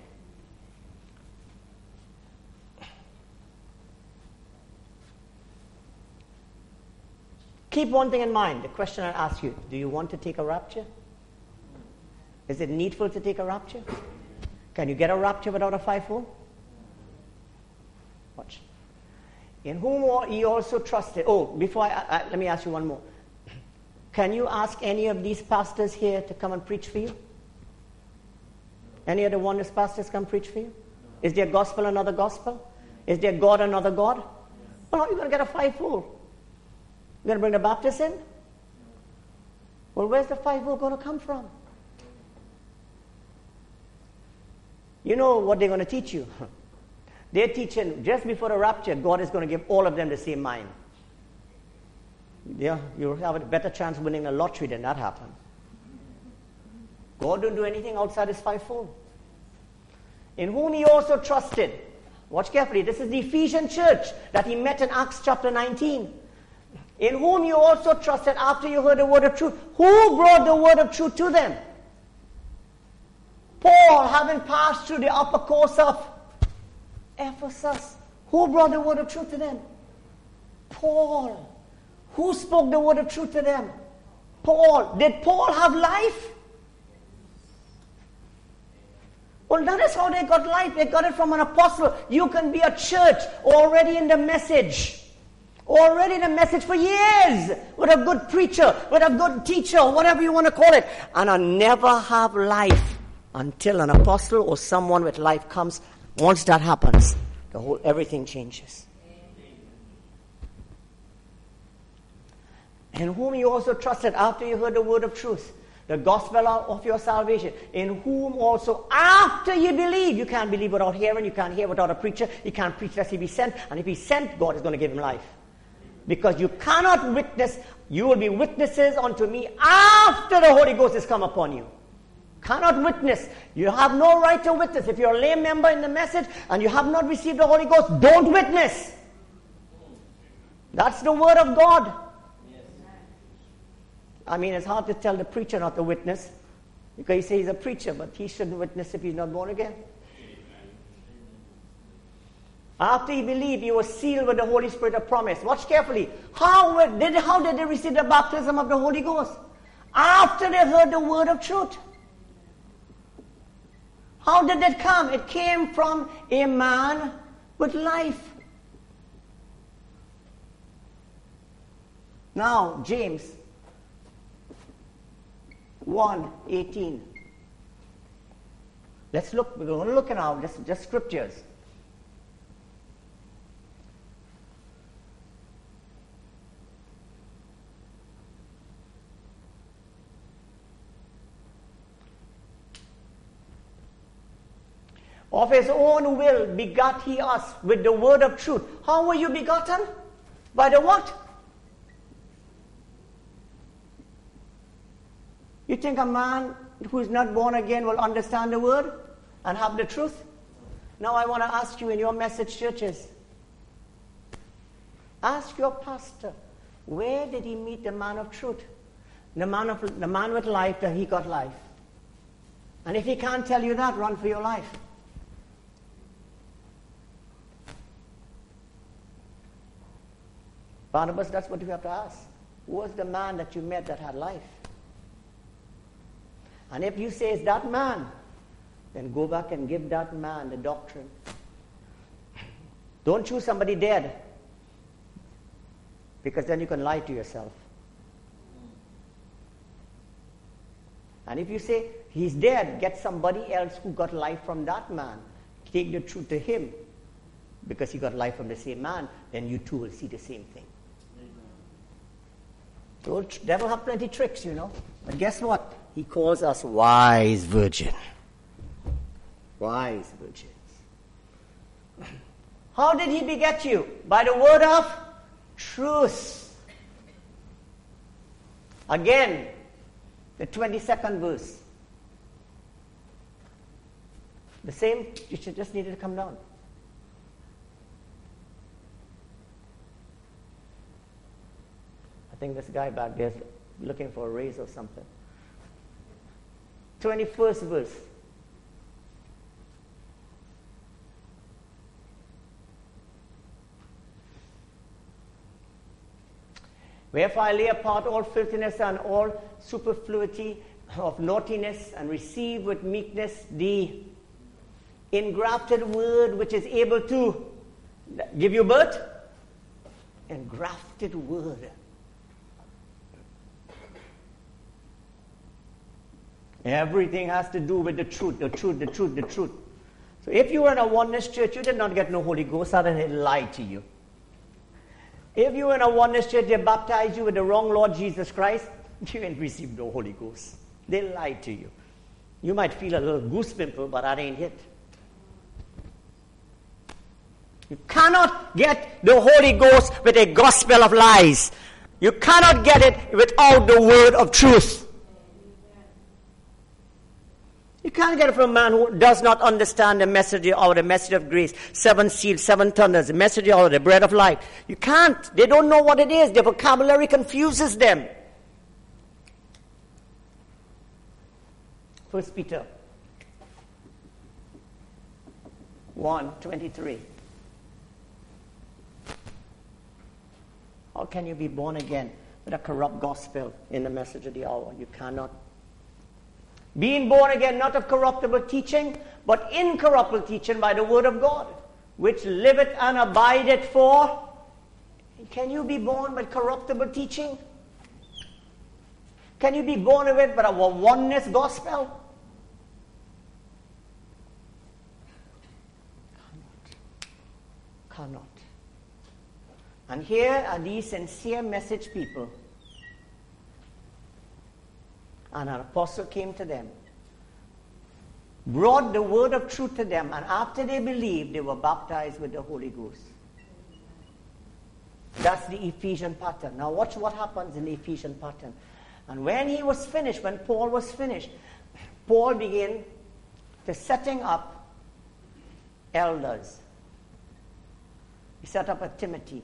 Keep one thing in mind. The question I ask you, do you want to take a rapture? Is it needful to take a rapture? Can you get a rapture without a fivefold? Watch. In whom ye also trusted. Oh, before I, I, let me ask you one more. Can you ask any of these pastors here to come and preach for you? Any of the Oneness pastors come preach for you? Is their gospel another gospel? Is their God another God? Well, how are you going to get a fivefold? You're going to bring the Baptists in? Well, where's the fivefold going to come from? You know what they're going to teach you? They're teaching just before the rapture, God is going to give all of them the same mind. Yeah, you'll have a better chance of winning a lottery than that happens. God don't do anything outside his fivefold. In whom he also trusted. Watch carefully. This is the Ephesian church that he met in Acts chapter nineteen. In whom you also trusted after you heard the word of truth. Who brought the word of truth to them? Paul, having passed through the upper course of Ephesus. Who brought the word of truth to them? Paul. Who spoke the word of truth to them? Paul. Did Paul have life? Well, that is how they got life. They got it from an apostle. You can be a church already in the message. Already in the message for years. With a good preacher, with a good teacher, whatever you want to call it. And I never have life until an apostle or someone with life comes. Once that happens, the whole everything changes. In whom you also trusted after you heard the word of truth. The gospel of your salvation, in whom also after you believe, you can't believe without hearing, you can't hear without a preacher, you can't preach lest he be sent, and if he's sent, God is going to give him life. Because you cannot witness, you will be witnesses unto me after the Holy Ghost has come upon you. Cannot witness. You have no right to witness. If you're a lay member in the message and you have not received the Holy Ghost, don't witness. That's the word of God. I mean, it's hard to tell the preacher not to witness because he says he's a preacher, but he shouldn't witness if he's not born again. After he believed, he was sealed with the Holy Spirit of promise. Watch carefully. How did, how did they receive the baptism of the Holy Ghost? After they heard the word of truth. How did that come? It came from a man with life. Now, James one eighteen. Let's look, we're going to look at now just, just scriptures. Of his own will begot he us with the word of truth. How were you begotten? By the what? You think a man who is not born again will understand the word and have the truth? Now I want to ask you in your message churches. Ask your pastor, where did he meet the man of truth? The man of the man with life, that he got life. And if he can't tell you that, run for your life. Barnabas, that's what you have to ask. Who was the man that you met that had life? And if you say it's that man, then go back and give that man the doctrine. Don't choose somebody dead, because then you can lie to yourself. And if you say he's dead, get somebody else who got life from that man. Take the truth to him, because he got life from the same man, then you too will see the same thing. The old devil have plenty tricks, you know. But guess what? He calls us wise virgin. Wise virgins. How did he beget you? By the word of truth. Again, the twenty-second verse. The same, you should just needed to come down. I think this guy back there is looking for a raise or something. twenty-first verse. Wherefore I lay apart all filthiness and all superfluity of naughtiness, and receive with meekness the engrafted word which is able to give you birth. Engrafted word. Everything has to do with the truth, the truth, the truth, the truth. So if you were in a oneness church, you did not get no Holy Ghost, and they lied to you. If you were in a oneness church, they baptized you with the wrong Lord Jesus Christ, you didn't receive no Holy Ghost. They lied to you. You might feel a little goose pimple, but that ain't it. You cannot get the Holy Ghost with a gospel of lies. You cannot get it without the word of truth. You can't get it from a man who does not understand the message of the message of grace, seven seals, seven thunders, the message of the bread of life. You can't. They don't know what it is. Their vocabulary confuses them. First Peter one twenty-three. How can you be born again with a corrupt gospel in the message of the hour? You cannot. Being born again, not of corruptible teaching, but incorruptible teaching by the word of God, which liveth and abideth for. Can you be born with corruptible teaching? Can you be born with it but a oneness gospel? Cannot. Cannot. And here are these sincere message people. And an apostle came to them, brought the word of truth to them, and after they believed, they were baptized with the Holy Ghost. That's the Ephesian pattern. Now watch what happens in the Ephesian pattern. And when he was finished, when Paul was finished, Paul began to setting up elders. He set up a Timothy.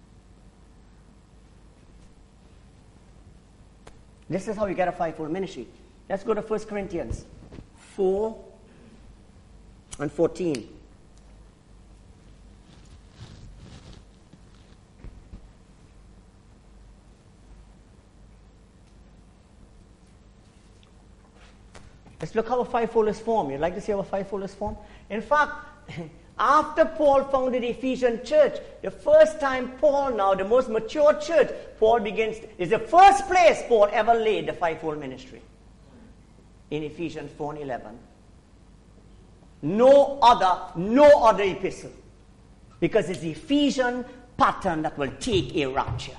This is how you get a fivefold ministry. Let's go to First Corinthians four and fourteen. Let's look how a fivefold is formed. You'd like to see how a fivefold is formed? In fact, after Paul founded the Ephesian church, the first time Paul now, the most mature church, Paul begins, is the first place Paul ever laid the fivefold ministry. In Ephesians four and eleven. No other, no other epistle. Because it's the Ephesian pattern that will take a rapture.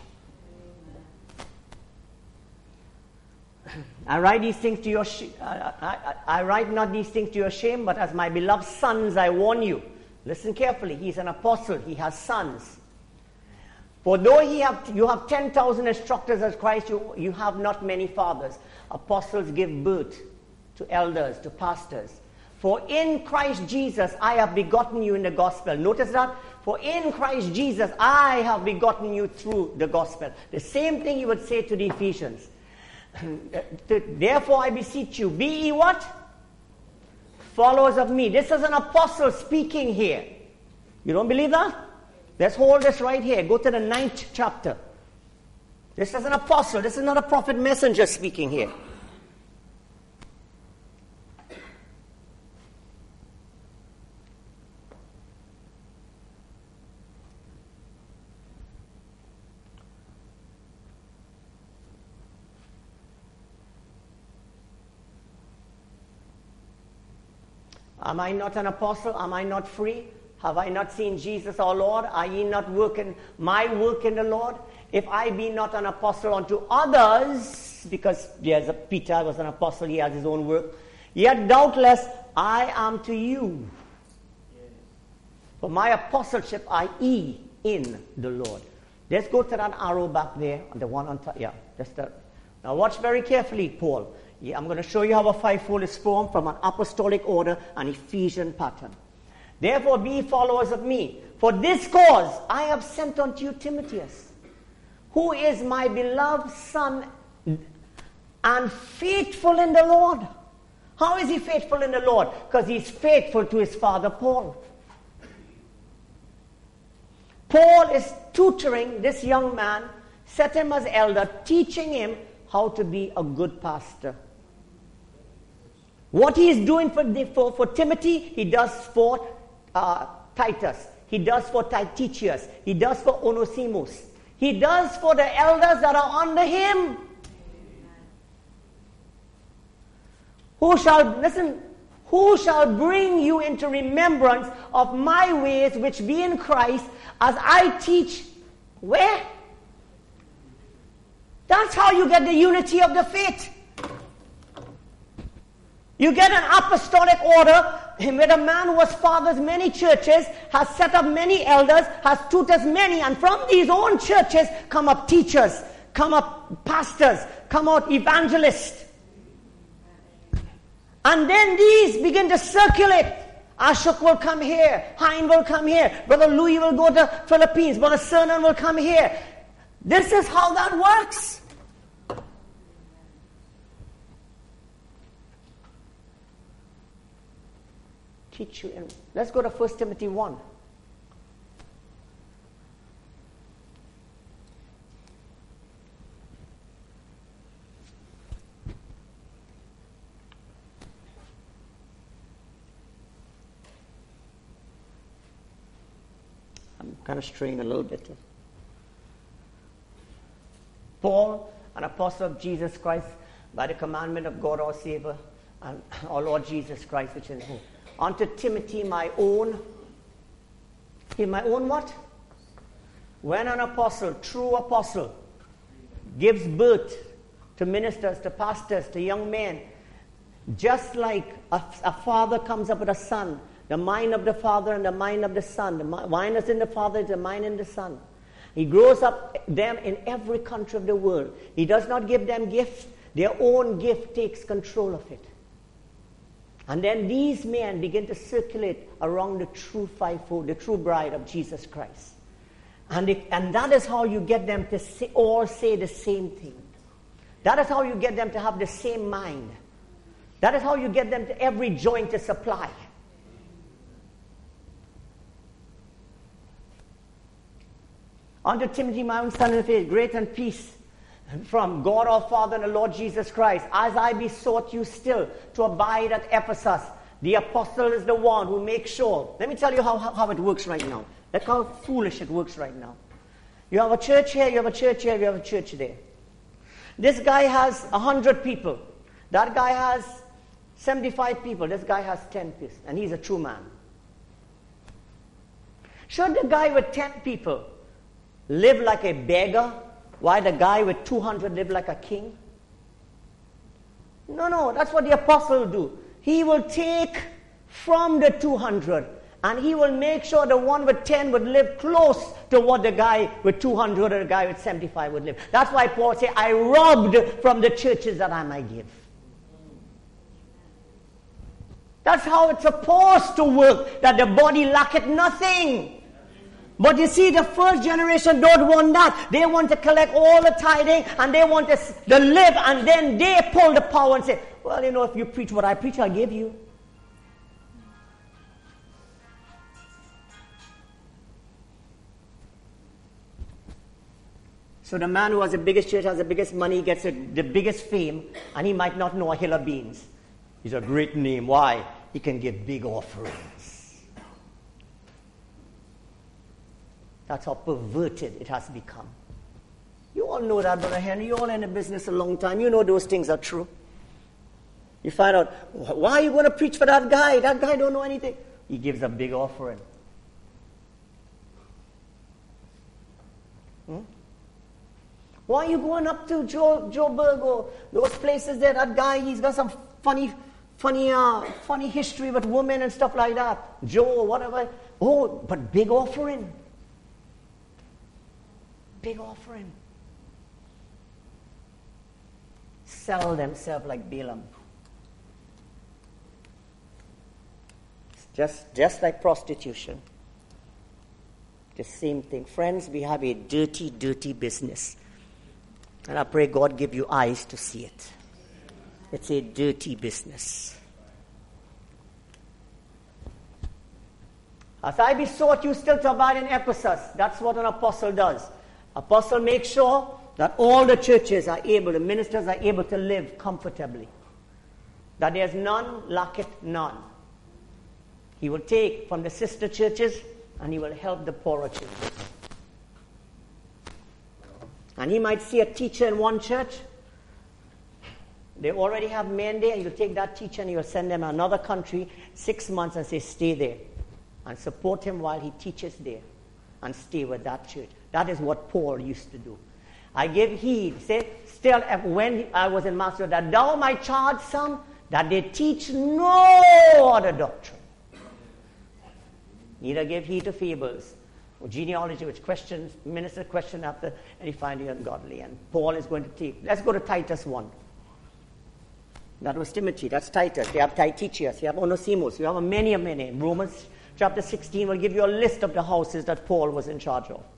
I write these things to your sh- I, I, I write not these things to your shame, but as my beloved sons I warn you. Listen carefully. He's an apostle. He has sons. For though he have, you have ten thousand instructors as Christ, you, you have not many fathers. Apostles give birth to elders, to pastors. For in Christ Jesus I have begotten you in the gospel. Notice that? For in Christ Jesus I have begotten you through the gospel. The same thing you would say to the Ephesians. Therefore I beseech you, be ye what? Followers of me. This is an apostle speaking here. You don't believe that? Let's hold this right here. Go to the ninth chapter. This is an apostle. This is not a prophet messenger speaking here. Am I not an apostle? Am I not free? Have I not seen Jesus our Lord? Are ye not working my work in the Lord? If I be not an apostle unto others, because there's a Peter was an apostle, he has his own work, yet doubtless I am to you. For my apostleship I e in the Lord. Let's go to that arrow back there, the one on top. Yeah, that's the. Now watch very carefully, Paul. Yeah, I'm going to show you how a fivefold is formed from an apostolic order, an Ephesian pattern. Therefore be followers of me. For this cause I have sent unto you Timotheus, who is my beloved son and faithful in the Lord. How is he faithful in the Lord? Because he's faithful to his father Paul. Paul is tutoring this young man, set him as elder, teaching him how to be a good pastor. What he is doing for, the, for, for Timothy, he does for uh, Titus. He does for Tychicus. He does for Onesimus. He does for the elders that are under him. Who shall, listen, who shall bring you into remembrance of my ways which be in Christ, as I teach, where? That's how you get the unity of the faith. You get an apostolic order where a man who has fathers many churches, has set up many elders, has tutors many, and from these own churches come up teachers, come up pastors, come out evangelists. And then these begin to circulate. Ashok will come here, Hein will come here, Brother Louis will go to Philippines, Brother Cernan will come here. This is how that works. Teach you. In, let's go to First Timothy one. I'm kind of straying a little bit. Paul, an apostle of Jesus Christ, by the commandment of God our Savior and our Lord Jesus Christ, which is who? Unto Timothy, my own. In my own what? When an apostle, true apostle, gives birth to ministers, to pastors, to young men, just like a, a father comes up with a son, the mind of the father and the mind of the son, the mind is in the father, the mind in the son. He grows up them in every country of the world. He does not give them gifts. Their own gift takes control of it. And then these men begin to circulate around the true fivefold, the true bride of Jesus Christ. And, it, and that is how you get them to say, all say the same thing. That is how you get them to have the same mind. That is how you get them to every joint to supply. Unto Timothy, my own son in faith, grace and peace from God our Father and the Lord Jesus Christ, as I besought you still to abide at Ephesus. The apostle is the one who makes sure. Let me tell you how, how, how it works right now. Look how foolish it works right now. You have a church here, you have a church here, you have a church there. This guy has a hundred people. That guy has seventy-five people. This guy has ten people. And he's a true man. Should the guy with ten people live like a beggar, while the guy with two hundred live like a king? No, no, that's what the apostle will do. He will take from the two hundred and he will make sure the one with ten would live close to what the guy with two hundred or the guy with seventy-five would live. That's why Paul said, I robbed from the churches that I might give. That's how it's supposed to work, that the body lacketh nothing. But you see, the first generation don't want that. They want to collect all the tithing and they want to, to live, and then they pull the power and say, well, you know, if you preach what I preach, I'll give you. So the man who has the biggest church, has the biggest money, gets a, the biggest fame, and he might not know a hill of beans. He's a great name. Why? He can give big offerings. That's how perverted it has become. You all know that, Brother Henry. You're all in the business a long time. You know those things are true. You find out, why are you going to preach for that guy? That guy don't know anything. He gives a big offering. Hmm? Why are you going up to Joe, Joe Burgo, those places there? That guy, he's got some funny, funny, uh, funny history with women and stuff like that. Joe, whatever. Oh, but big offering. Big offering. Sell themselves like Balaam. It's just, just like prostitution. The same thing. Friends, we have a dirty, dirty business. And I pray God give you eyes to see it. It's a dirty business. As I besought you still to abide in Ephesus, that's what an apostle does. Apostle makes sure that all the churches are able, the ministers are able to live comfortably. That there's none, lacketh none. He will take from the sister churches and he will help the poorer churches. And he might see a teacher in one church. They already have men there. He'll take that teacher and he will send them to another country six months and say, stay there. And support him while he teaches there. And stay with that church. That is what Paul used to do. I give heed, say, still when I was in Macedonia, that thou might charge some that they teach no other doctrine. Neither give heed to fables, or genealogy, which questions, minister question after, and he find it ungodly. And Paul is going to take, let's go to Titus one. That was Timothy, that's Titus. You have Tychicus, you have Onesimus, you have many, many. Romans chapter sixteen will give you a list of the houses that Paul was in charge of.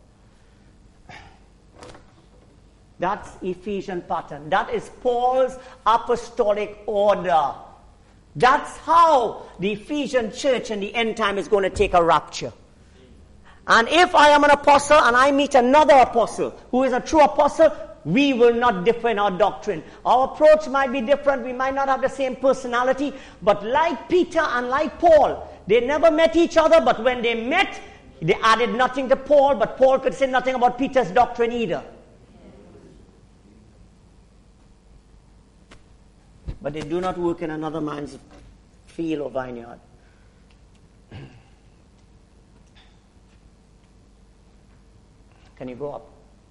That's Ephesian pattern. That is Paul's apostolic order. That's how the Ephesian church in the end time is going to take a rapture. And if I am an apostle and I meet another apostle who is a true apostle, we will not differ in our doctrine. Our approach might be different. We might not have the same personality. But like Peter and like Paul, they never met each other. But when they met, they added nothing to Paul. But Paul could say nothing about Peter's doctrine either. But they do not work in another man's field or vineyard. Can you go up?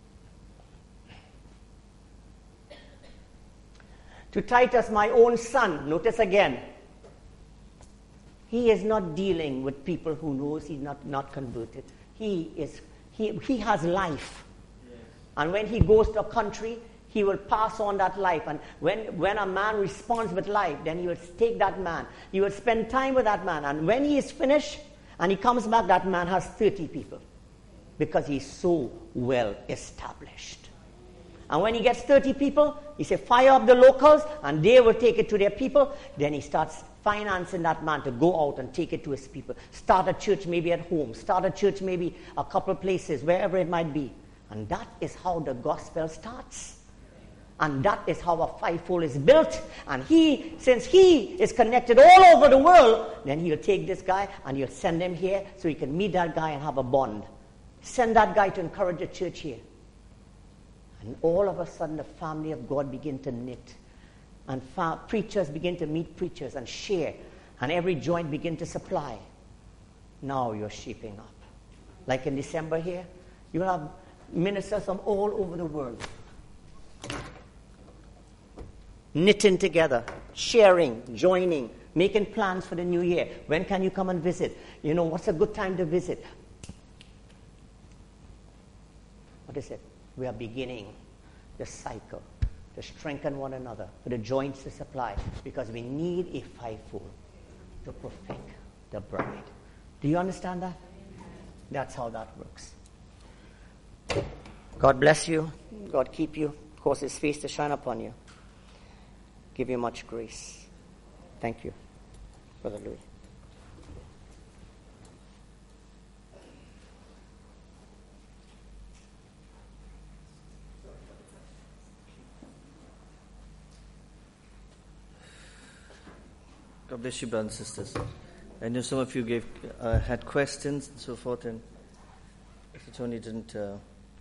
To Titus, my own son, notice again, he is not dealing with people who knows he's not, not converted. He is he he has life. Yes. And when he goes to a country, he will pass on that life. And when, when a man responds with life, then he will take that man. He will spend time with that man. And when he is finished and he comes back, that man has thirty people. Because he's so well established. And when he gets thirty people, he says, fire up the locals, and they will take it to their people. Then he starts financing that man to go out and take it to his people. Start a church maybe at home. Start a church maybe a couple of places, wherever it might be. And that is how the gospel starts. And that is how a fivefold is built. And he, since he is connected all over the world, then he'll take this guy and he'll send him here so he can meet that guy and have a bond. Send that guy to encourage the church here. And all of a sudden the family of God begin to knit. And fa- preachers begin to meet preachers and share. And every joint begin to supply. Now you're shaping up. Like in December here, you'll have ministers from all over the world. Knitting together, sharing, joining, making plans for the new year. When can you come and visit? You know, what's a good time to visit? What is it? We are beginning the cycle to strengthen one another, for the joints to supply, because we need a fivefold to perfect the bride. Do you understand that? That's how that works. God bless you. God keep you. Cause his face to shine upon you. Give you much grace. Thank you, Brother Louis. God bless you, brothers and sisters. I know some of you gave uh, had questions and so forth, and Mister Tony didn't uh,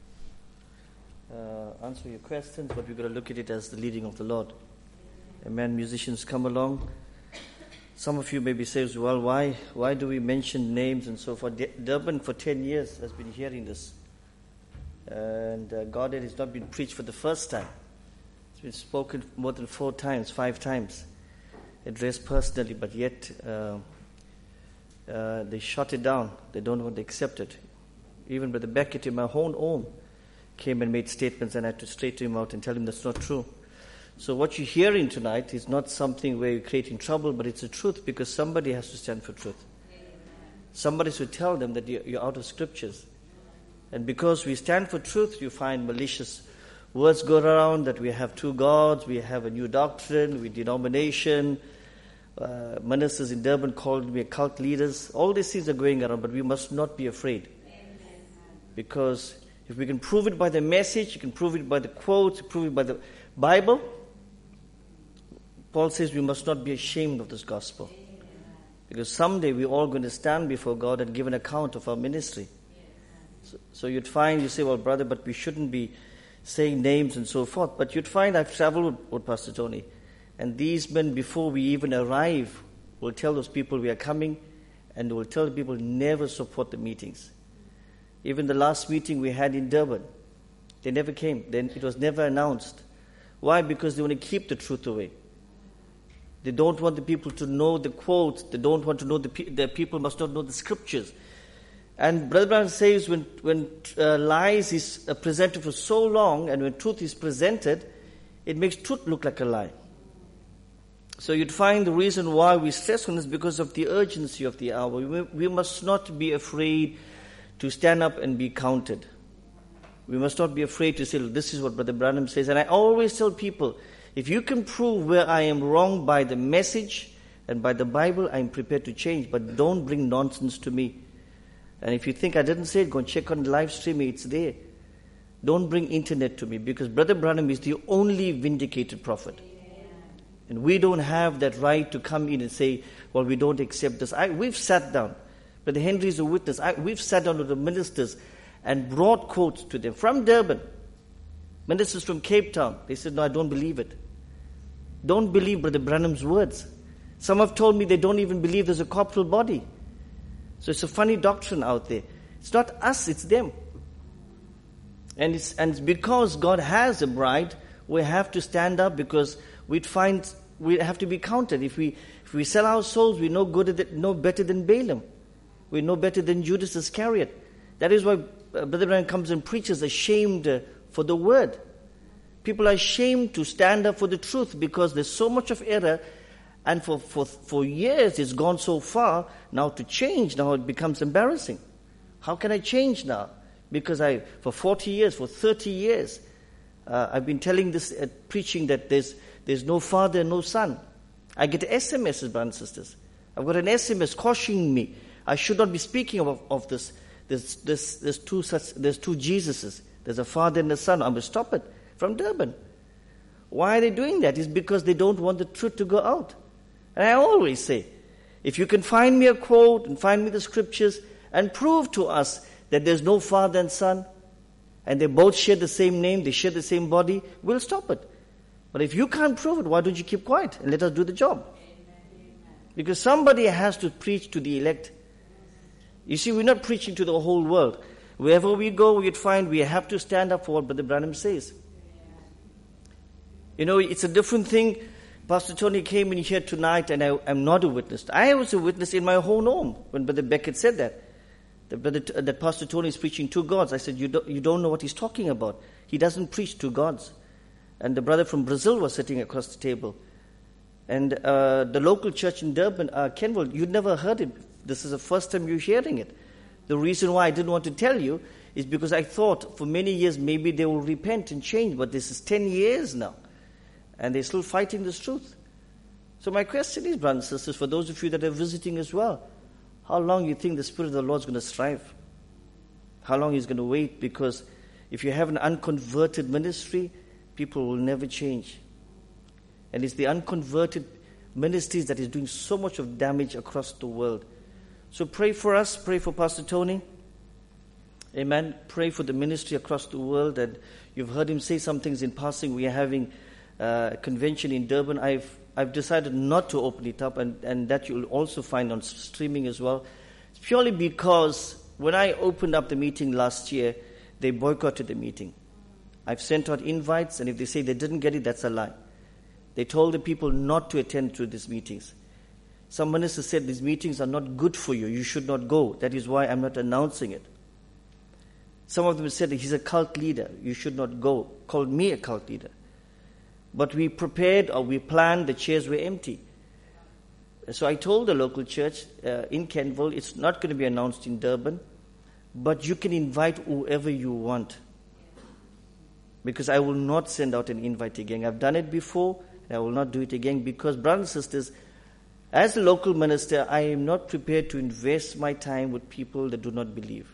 uh, answer your questions, but we're going to look at it as the leading of the Lord. Amen. Musicians, come along. Some of you maybe say, well, why why do we mention names and so forth? Durban for ten years has been hearing this. And uh, God has not been preached for the first time. It's been spoken more than four times, five times. Addressed personally, but yet uh, uh, they shut it down. They don't want to accept it. Even Brother Beckett in my own home came and made statements, and I had to straighten him out and tell him that's not true. So what you're hearing tonight is not something where you're creating trouble, but it's the truth, because somebody has to stand for truth. Somebody should tell them that you're out of scriptures. And because we stand for truth, you find malicious words go around that we have two gods, we have a new doctrine, we denomination. Uh, ministers in Durban called me cult leaders. All these things are going around, but we must not be afraid. Because if we can prove it by the message, you can prove it by the quotes, prove it by the Bible. Paul says we must not be ashamed of this gospel. Because someday we're all going to stand before God and give an account of our ministry. So, so you'd find, you say, well, brother, but we shouldn't be saying names and so forth. But you'd find I've traveled with, with Pastor Tony. And these men, before we even arrive, will tell those people we are coming, and will tell the people never support the meetings. Even the last meeting we had in Durban, they never came. Then it was never announced. Why? Because they want to keep the truth away. They don't want the people to know the quotes. They don't want to know the, pe- the people must not know the scriptures. And Brother Branham says when when uh, lies is uh, presented for so long, and when truth is presented, it makes truth look like a lie. So you'd find the reason why we stress on this because of the urgency of the hour. We, we must not be afraid to stand up and be counted. We must not be afraid to say, this is what Brother Branham says. And I always tell people, if you can prove where I am wrong by the message and by the Bible, I'm prepared to change. But don't bring nonsense to me. And if you think I didn't say it, go and check on the live stream. It's there. Don't bring internet to me, because Brother Branham is the only vindicated prophet. And we don't have that right to come in and say, well, we don't accept this. I, we've sat down. Brother Henry is a witness. I, we've sat down with the ministers and brought quotes to them from Durban. Ministers from Cape Town. They said, no, I don't believe it. Don't believe Brother Branham's words. Some have told me they don't even believe there's a corporal body. So it's a funny doctrine out there. It's not us, it's them. And it's, and it's because God has a bride, we have to stand up, because we'd find we have to be counted. If we if we sell our souls, we're no good than, no better than Balaam. We're no better than Judas Iscariot. That is why uh, Brother Branham comes and preaches ashamed uh, for the word. People are ashamed to stand up for the truth because there's so much of error, and for, for, for years it's gone so far. Now to change, now it becomes embarrassing. How can I change now? Because I, for forty years, for thirty years, uh, I've been telling this, uh, preaching that there's there's no father and no son. I get S M Ses, brothers and sisters. I've got an S M S cautioning me. I should not be speaking of, of this. There's, there's, there's two such, there's two Jesuses. There's a father and a son. I'm going to stop it. From Durban. Why are they doing that? It's because they don't want the truth to go out. And I always say, if you can find me a quote and find me the scriptures and prove to us that there's no father and son, and they both share the same name, they share the same body, we'll stop it. But if you can't prove it, why don't you keep quiet and let us do the job? Because somebody has to preach to the elect. You see, we're not preaching to the whole world. Wherever we go, we'd find we have to stand up for what Brother Branham says. You know, it's a different thing. Pastor Tony came in here tonight and I am not a witness. I was a witness in my own home when Brother Beckett said that. That, Brother, that Pastor Tony is preaching two gods. I said, you don't, you don't know what he's talking about. He doesn't preach two gods. And the brother from Brazil was sitting across the table. And uh, the local church in Durban, uh, Kenville, you'd never heard it. This is the first time you're hearing it. The reason why I didn't want to tell you is because I thought for many years maybe they will repent and change. But this is ten years now. And they're still fighting this truth. So my question is, brothers and sisters, for those of you that are visiting as well, how long do you think the Spirit of the Lord is going to strive? How long He's going to wait? Because if you have an unconverted ministry, people will never change. And it's the unconverted ministries that is doing so much of damage across the world. So pray for us. Pray for Pastor Tony. Amen. Pray for the ministry across the world. And you've heard him say some things in passing. We are having uh, a convention in Durban. I've I've decided not to open it up, and, and that you'll also find on streaming as well. It's purely because when I opened up the meeting last year, they boycotted the meeting. I've sent out invites, and if they say they didn't get it, that's a lie. They told the people not to attend to these meetings. Some ministers said these meetings are not good for you. You should not go. That is why I'm not announcing it. Some of them said that he's a cult leader. You should not go. Called me a cult leader. But we prepared or we planned, the chairs were empty. So I told the local church uh, in Kenville, it's not going to be announced in Durban, but you can invite whoever you want. Because I will not send out an invite again. I've done it before, and I will not do it again. Because, brothers and sisters, as a local minister, I am not prepared to invest my time with people that do not believe.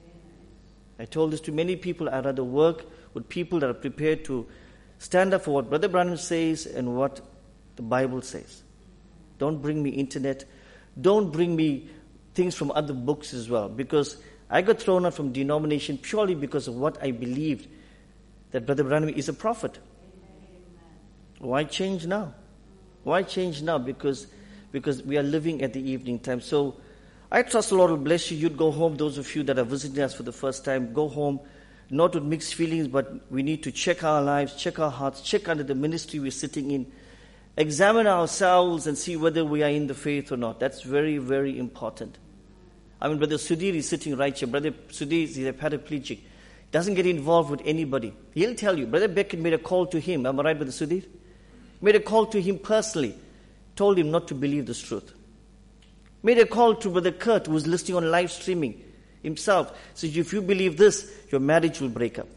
I told this to many people. I'd rather work with people that are prepared to stand up for what Brother Branham says and what the Bible says. Don't bring me internet. Don't bring me things from other books as well. Because I got thrown out from denomination purely because of what I believed, that Brother Branham is a prophet. Why change now? Why change now? Because because we are living at the evening time. So I trust the Lord will bless you. You'd go home. Those of you that are visiting us for the first time, go home. Not with mixed feelings, but we need to check our lives, check our hearts, check under the ministry we're sitting in. Examine ourselves and see whether we are in the faith or not. That's very, very important. I mean, Brother Sudhir is sitting right here. Brother Sudhir is a paraplegic. Doesn't get involved with anybody. He'll tell you. Brother Beckett made a call to him. Am I right, Brother Sudhir? Made a call to him personally. Told him not to believe this truth. Made a call to Brother Kurt, who was listening on live streaming himself. Says, if you believe this, your marriage will break up.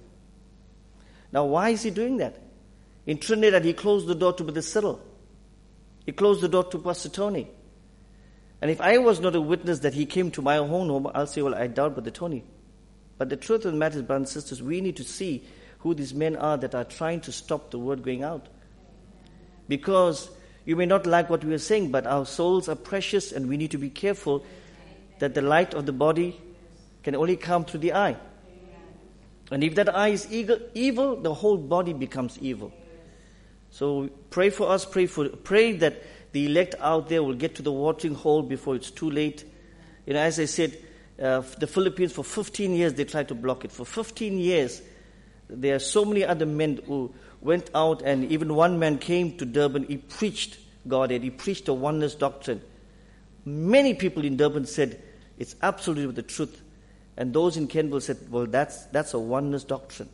Now, why is he doing that? In Trinidad, he closed the door to Brother Cyril. He closed the door to Pastor Tony. And if I was not a witness that he came to my own home, I'll say, well, I doubt Brother Tony. But the truth of the matter is, brothers and sisters, we need to see who these men are that are trying to stop the word going out. Because you may not like what we are saying, but our souls are precious and we need to be careful that the light of the body can only come through the eye. And if that eye is evil, the whole body becomes evil. So pray for us, pray for, pray that the elect out there will get to the watering hole before it's too late. You know, as I said, uh, the Philippines, for fifteen years, they tried to block it. For fifteen years, there are so many other men who went out, and even one man came to Durban. He preached Godhead. He preached a oneness doctrine. Many people in Durban said, it's absolutely the truth. And those in Kenville said, well, that's that's a oneness doctrine.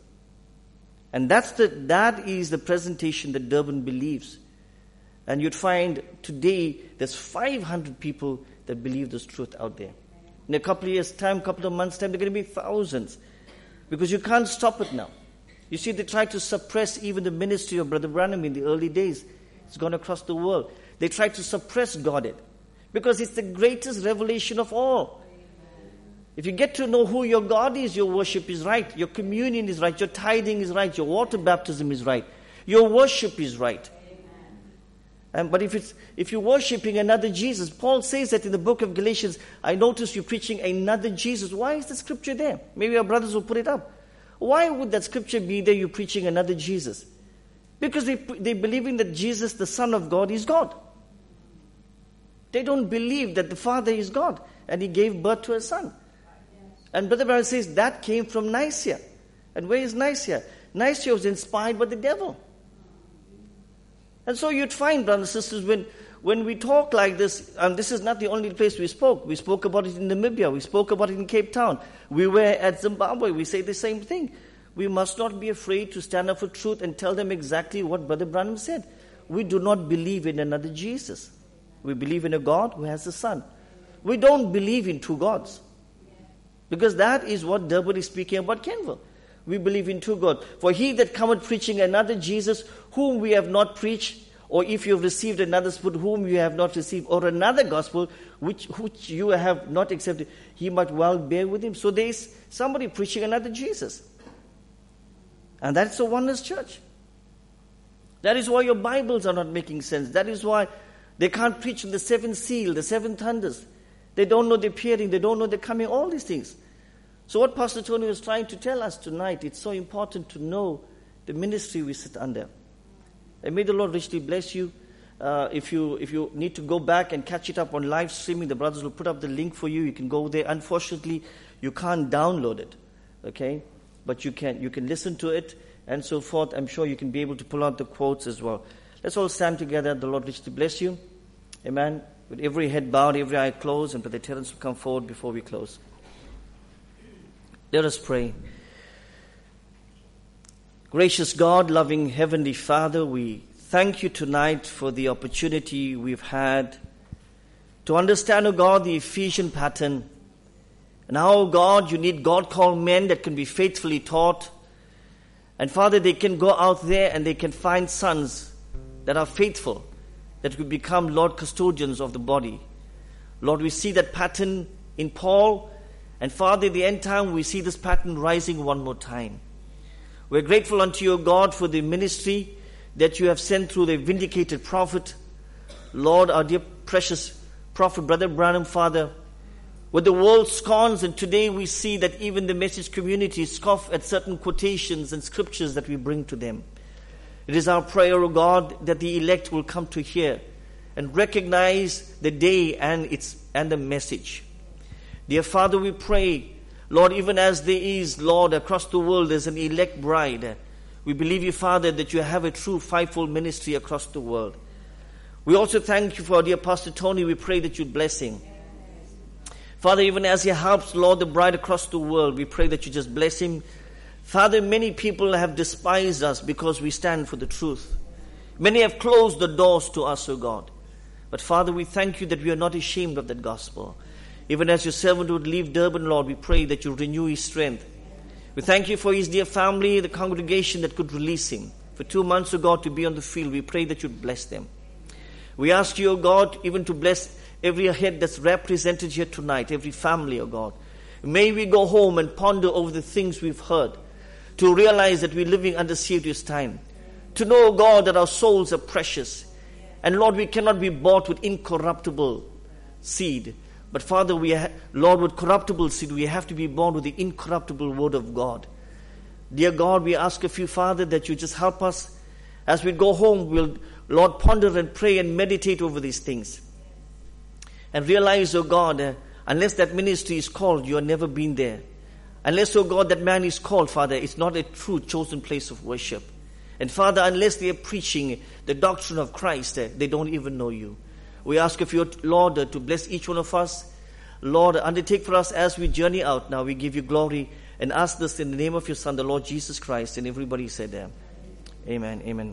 And that's the that is the presentation that Durban believes. And you'd find today there's five hundred people that believe this truth out there. In a couple of years' time, couple of months' time, there are going to be thousands. Because you can't stop it now. You see, they tried to suppress even the ministry of Brother Branham in the early days. It's gone across the world. They tried to suppress Godhead. Because it's the greatest revelation of all. If you get to know who your God is, your worship is right. Your communion is right. Your tithing is right. Your water baptism is right. Your worship is right. And, but if it's if you're worshipping another Jesus, Paul says that in the book of Galatians, I notice you're preaching another Jesus. Why is the scripture there? Maybe our brothers will put it up. Why would that scripture be there, you're preaching another Jesus? Because they, they're believing that Jesus, the Son of God, is God. They don't believe that the Father is God and He gave birth to a Son. And Brother Branham says that came from Nicaea. And where is Nicaea? Nicaea was inspired by the devil. And so you'd find, brothers and sisters, when, when we talk like this, and this is not the only place we spoke. We spoke about it in Namibia. We spoke about it in Cape Town. We were at Zimbabwe. We say the same thing. We must not be afraid to stand up for truth and tell them exactly what Brother Branham said. We do not believe in another Jesus. We believe in a God who has a Son. We don't believe in two gods. Because that is what Durban is speaking about Kenville. We believe in two gods. For he that cometh preaching another Jesus, whom we have not preached, or if you have received another spirit, whom you have not received, or another gospel, which, which you have not accepted, he might well bear with him. So there is somebody preaching another Jesus. And that's the Oneness Church. That is why your Bibles are not making sense. That is why they can't preach the seventh seal, the seven thunders. They don't know they're appearing, they don't know they're coming, all these things. So what Pastor Tony was trying to tell us tonight, it's so important to know the ministry we sit under. And may the Lord richly bless you. Uh, if you if you need to go back and catch it up on live streaming, the brothers will put up the link for you. You can go there. Unfortunately, you can't download it, okay? But you can you can listen to it and so forth. I'm sure you can be able to pull out the quotes as well. Let's all stand together. The Lord richly bless you. Amen. With every head bowed, every eye closed, and Brother Terence will come forward before we close. Let us pray. Gracious God, loving Heavenly Father, we thank you tonight for the opportunity we've had to understand, O God, the Ephesian pattern. And how, O God, you need God-called men that can be faithfully taught. And Father, they can go out there and they can find sons that are faithful, that will become, Lord, custodians of the body. Lord, we see that pattern in Paul. And Father, in the end time, we see this pattern rising one more time. We're grateful unto you, God, for the ministry that you have sent through the vindicated prophet. Lord, our dear precious prophet, Brother Branham, Father, what the world scorns, and today we see that even the message community scoff at certain quotations and scriptures that we bring to them. It is our prayer, O God, that the elect will come to hear and recognize the day and its and the message. Dear Father, we pray, Lord, even as there is, Lord, across the world, there's an elect bride. We believe you, Father, that you have a true fivefold ministry across the world. We also thank you for our dear Pastor Tony. We pray that you'd bless him. Father, even as he helps, Lord, the bride across the world, we pray that you just bless him. Father, many people have despised us because we stand for the truth. Many have closed the doors to us, O God. But Father, we thank you that we are not ashamed of that gospel. Even as your servant would leave Durban, Lord, we pray that you renew his strength. We thank you for his dear family, the congregation that could release him. For two months, O God, to be on the field, we pray that you'd bless them. We ask you, O God, even to bless every head that's represented here tonight, every family, O God. May we go home and ponder over the things we've heard, to realize that we're living under serious time. To know, O God, that our souls are precious. And Lord, we cannot be bought with incorruptible seed. But Father, we ha- Lord, with corruptible seed, we have to be born with the incorruptible word of God. Dear God, we ask of you, Father, that you just help us. As we go home, we'll, Lord, ponder and pray and meditate over these things. And realize, oh God, uh, unless that ministry is called, you have never been there. Unless, oh God, that man is called, Father, it's not a true chosen place of worship. And Father, unless they are preaching the doctrine of Christ, uh, they don't even know you. We ask of you, Lord, to bless each one of us. Lord, undertake for us as we journey out now. We give you glory and ask this in the name of your Son, the Lord Jesus Christ. And everybody said, Amen. Amen.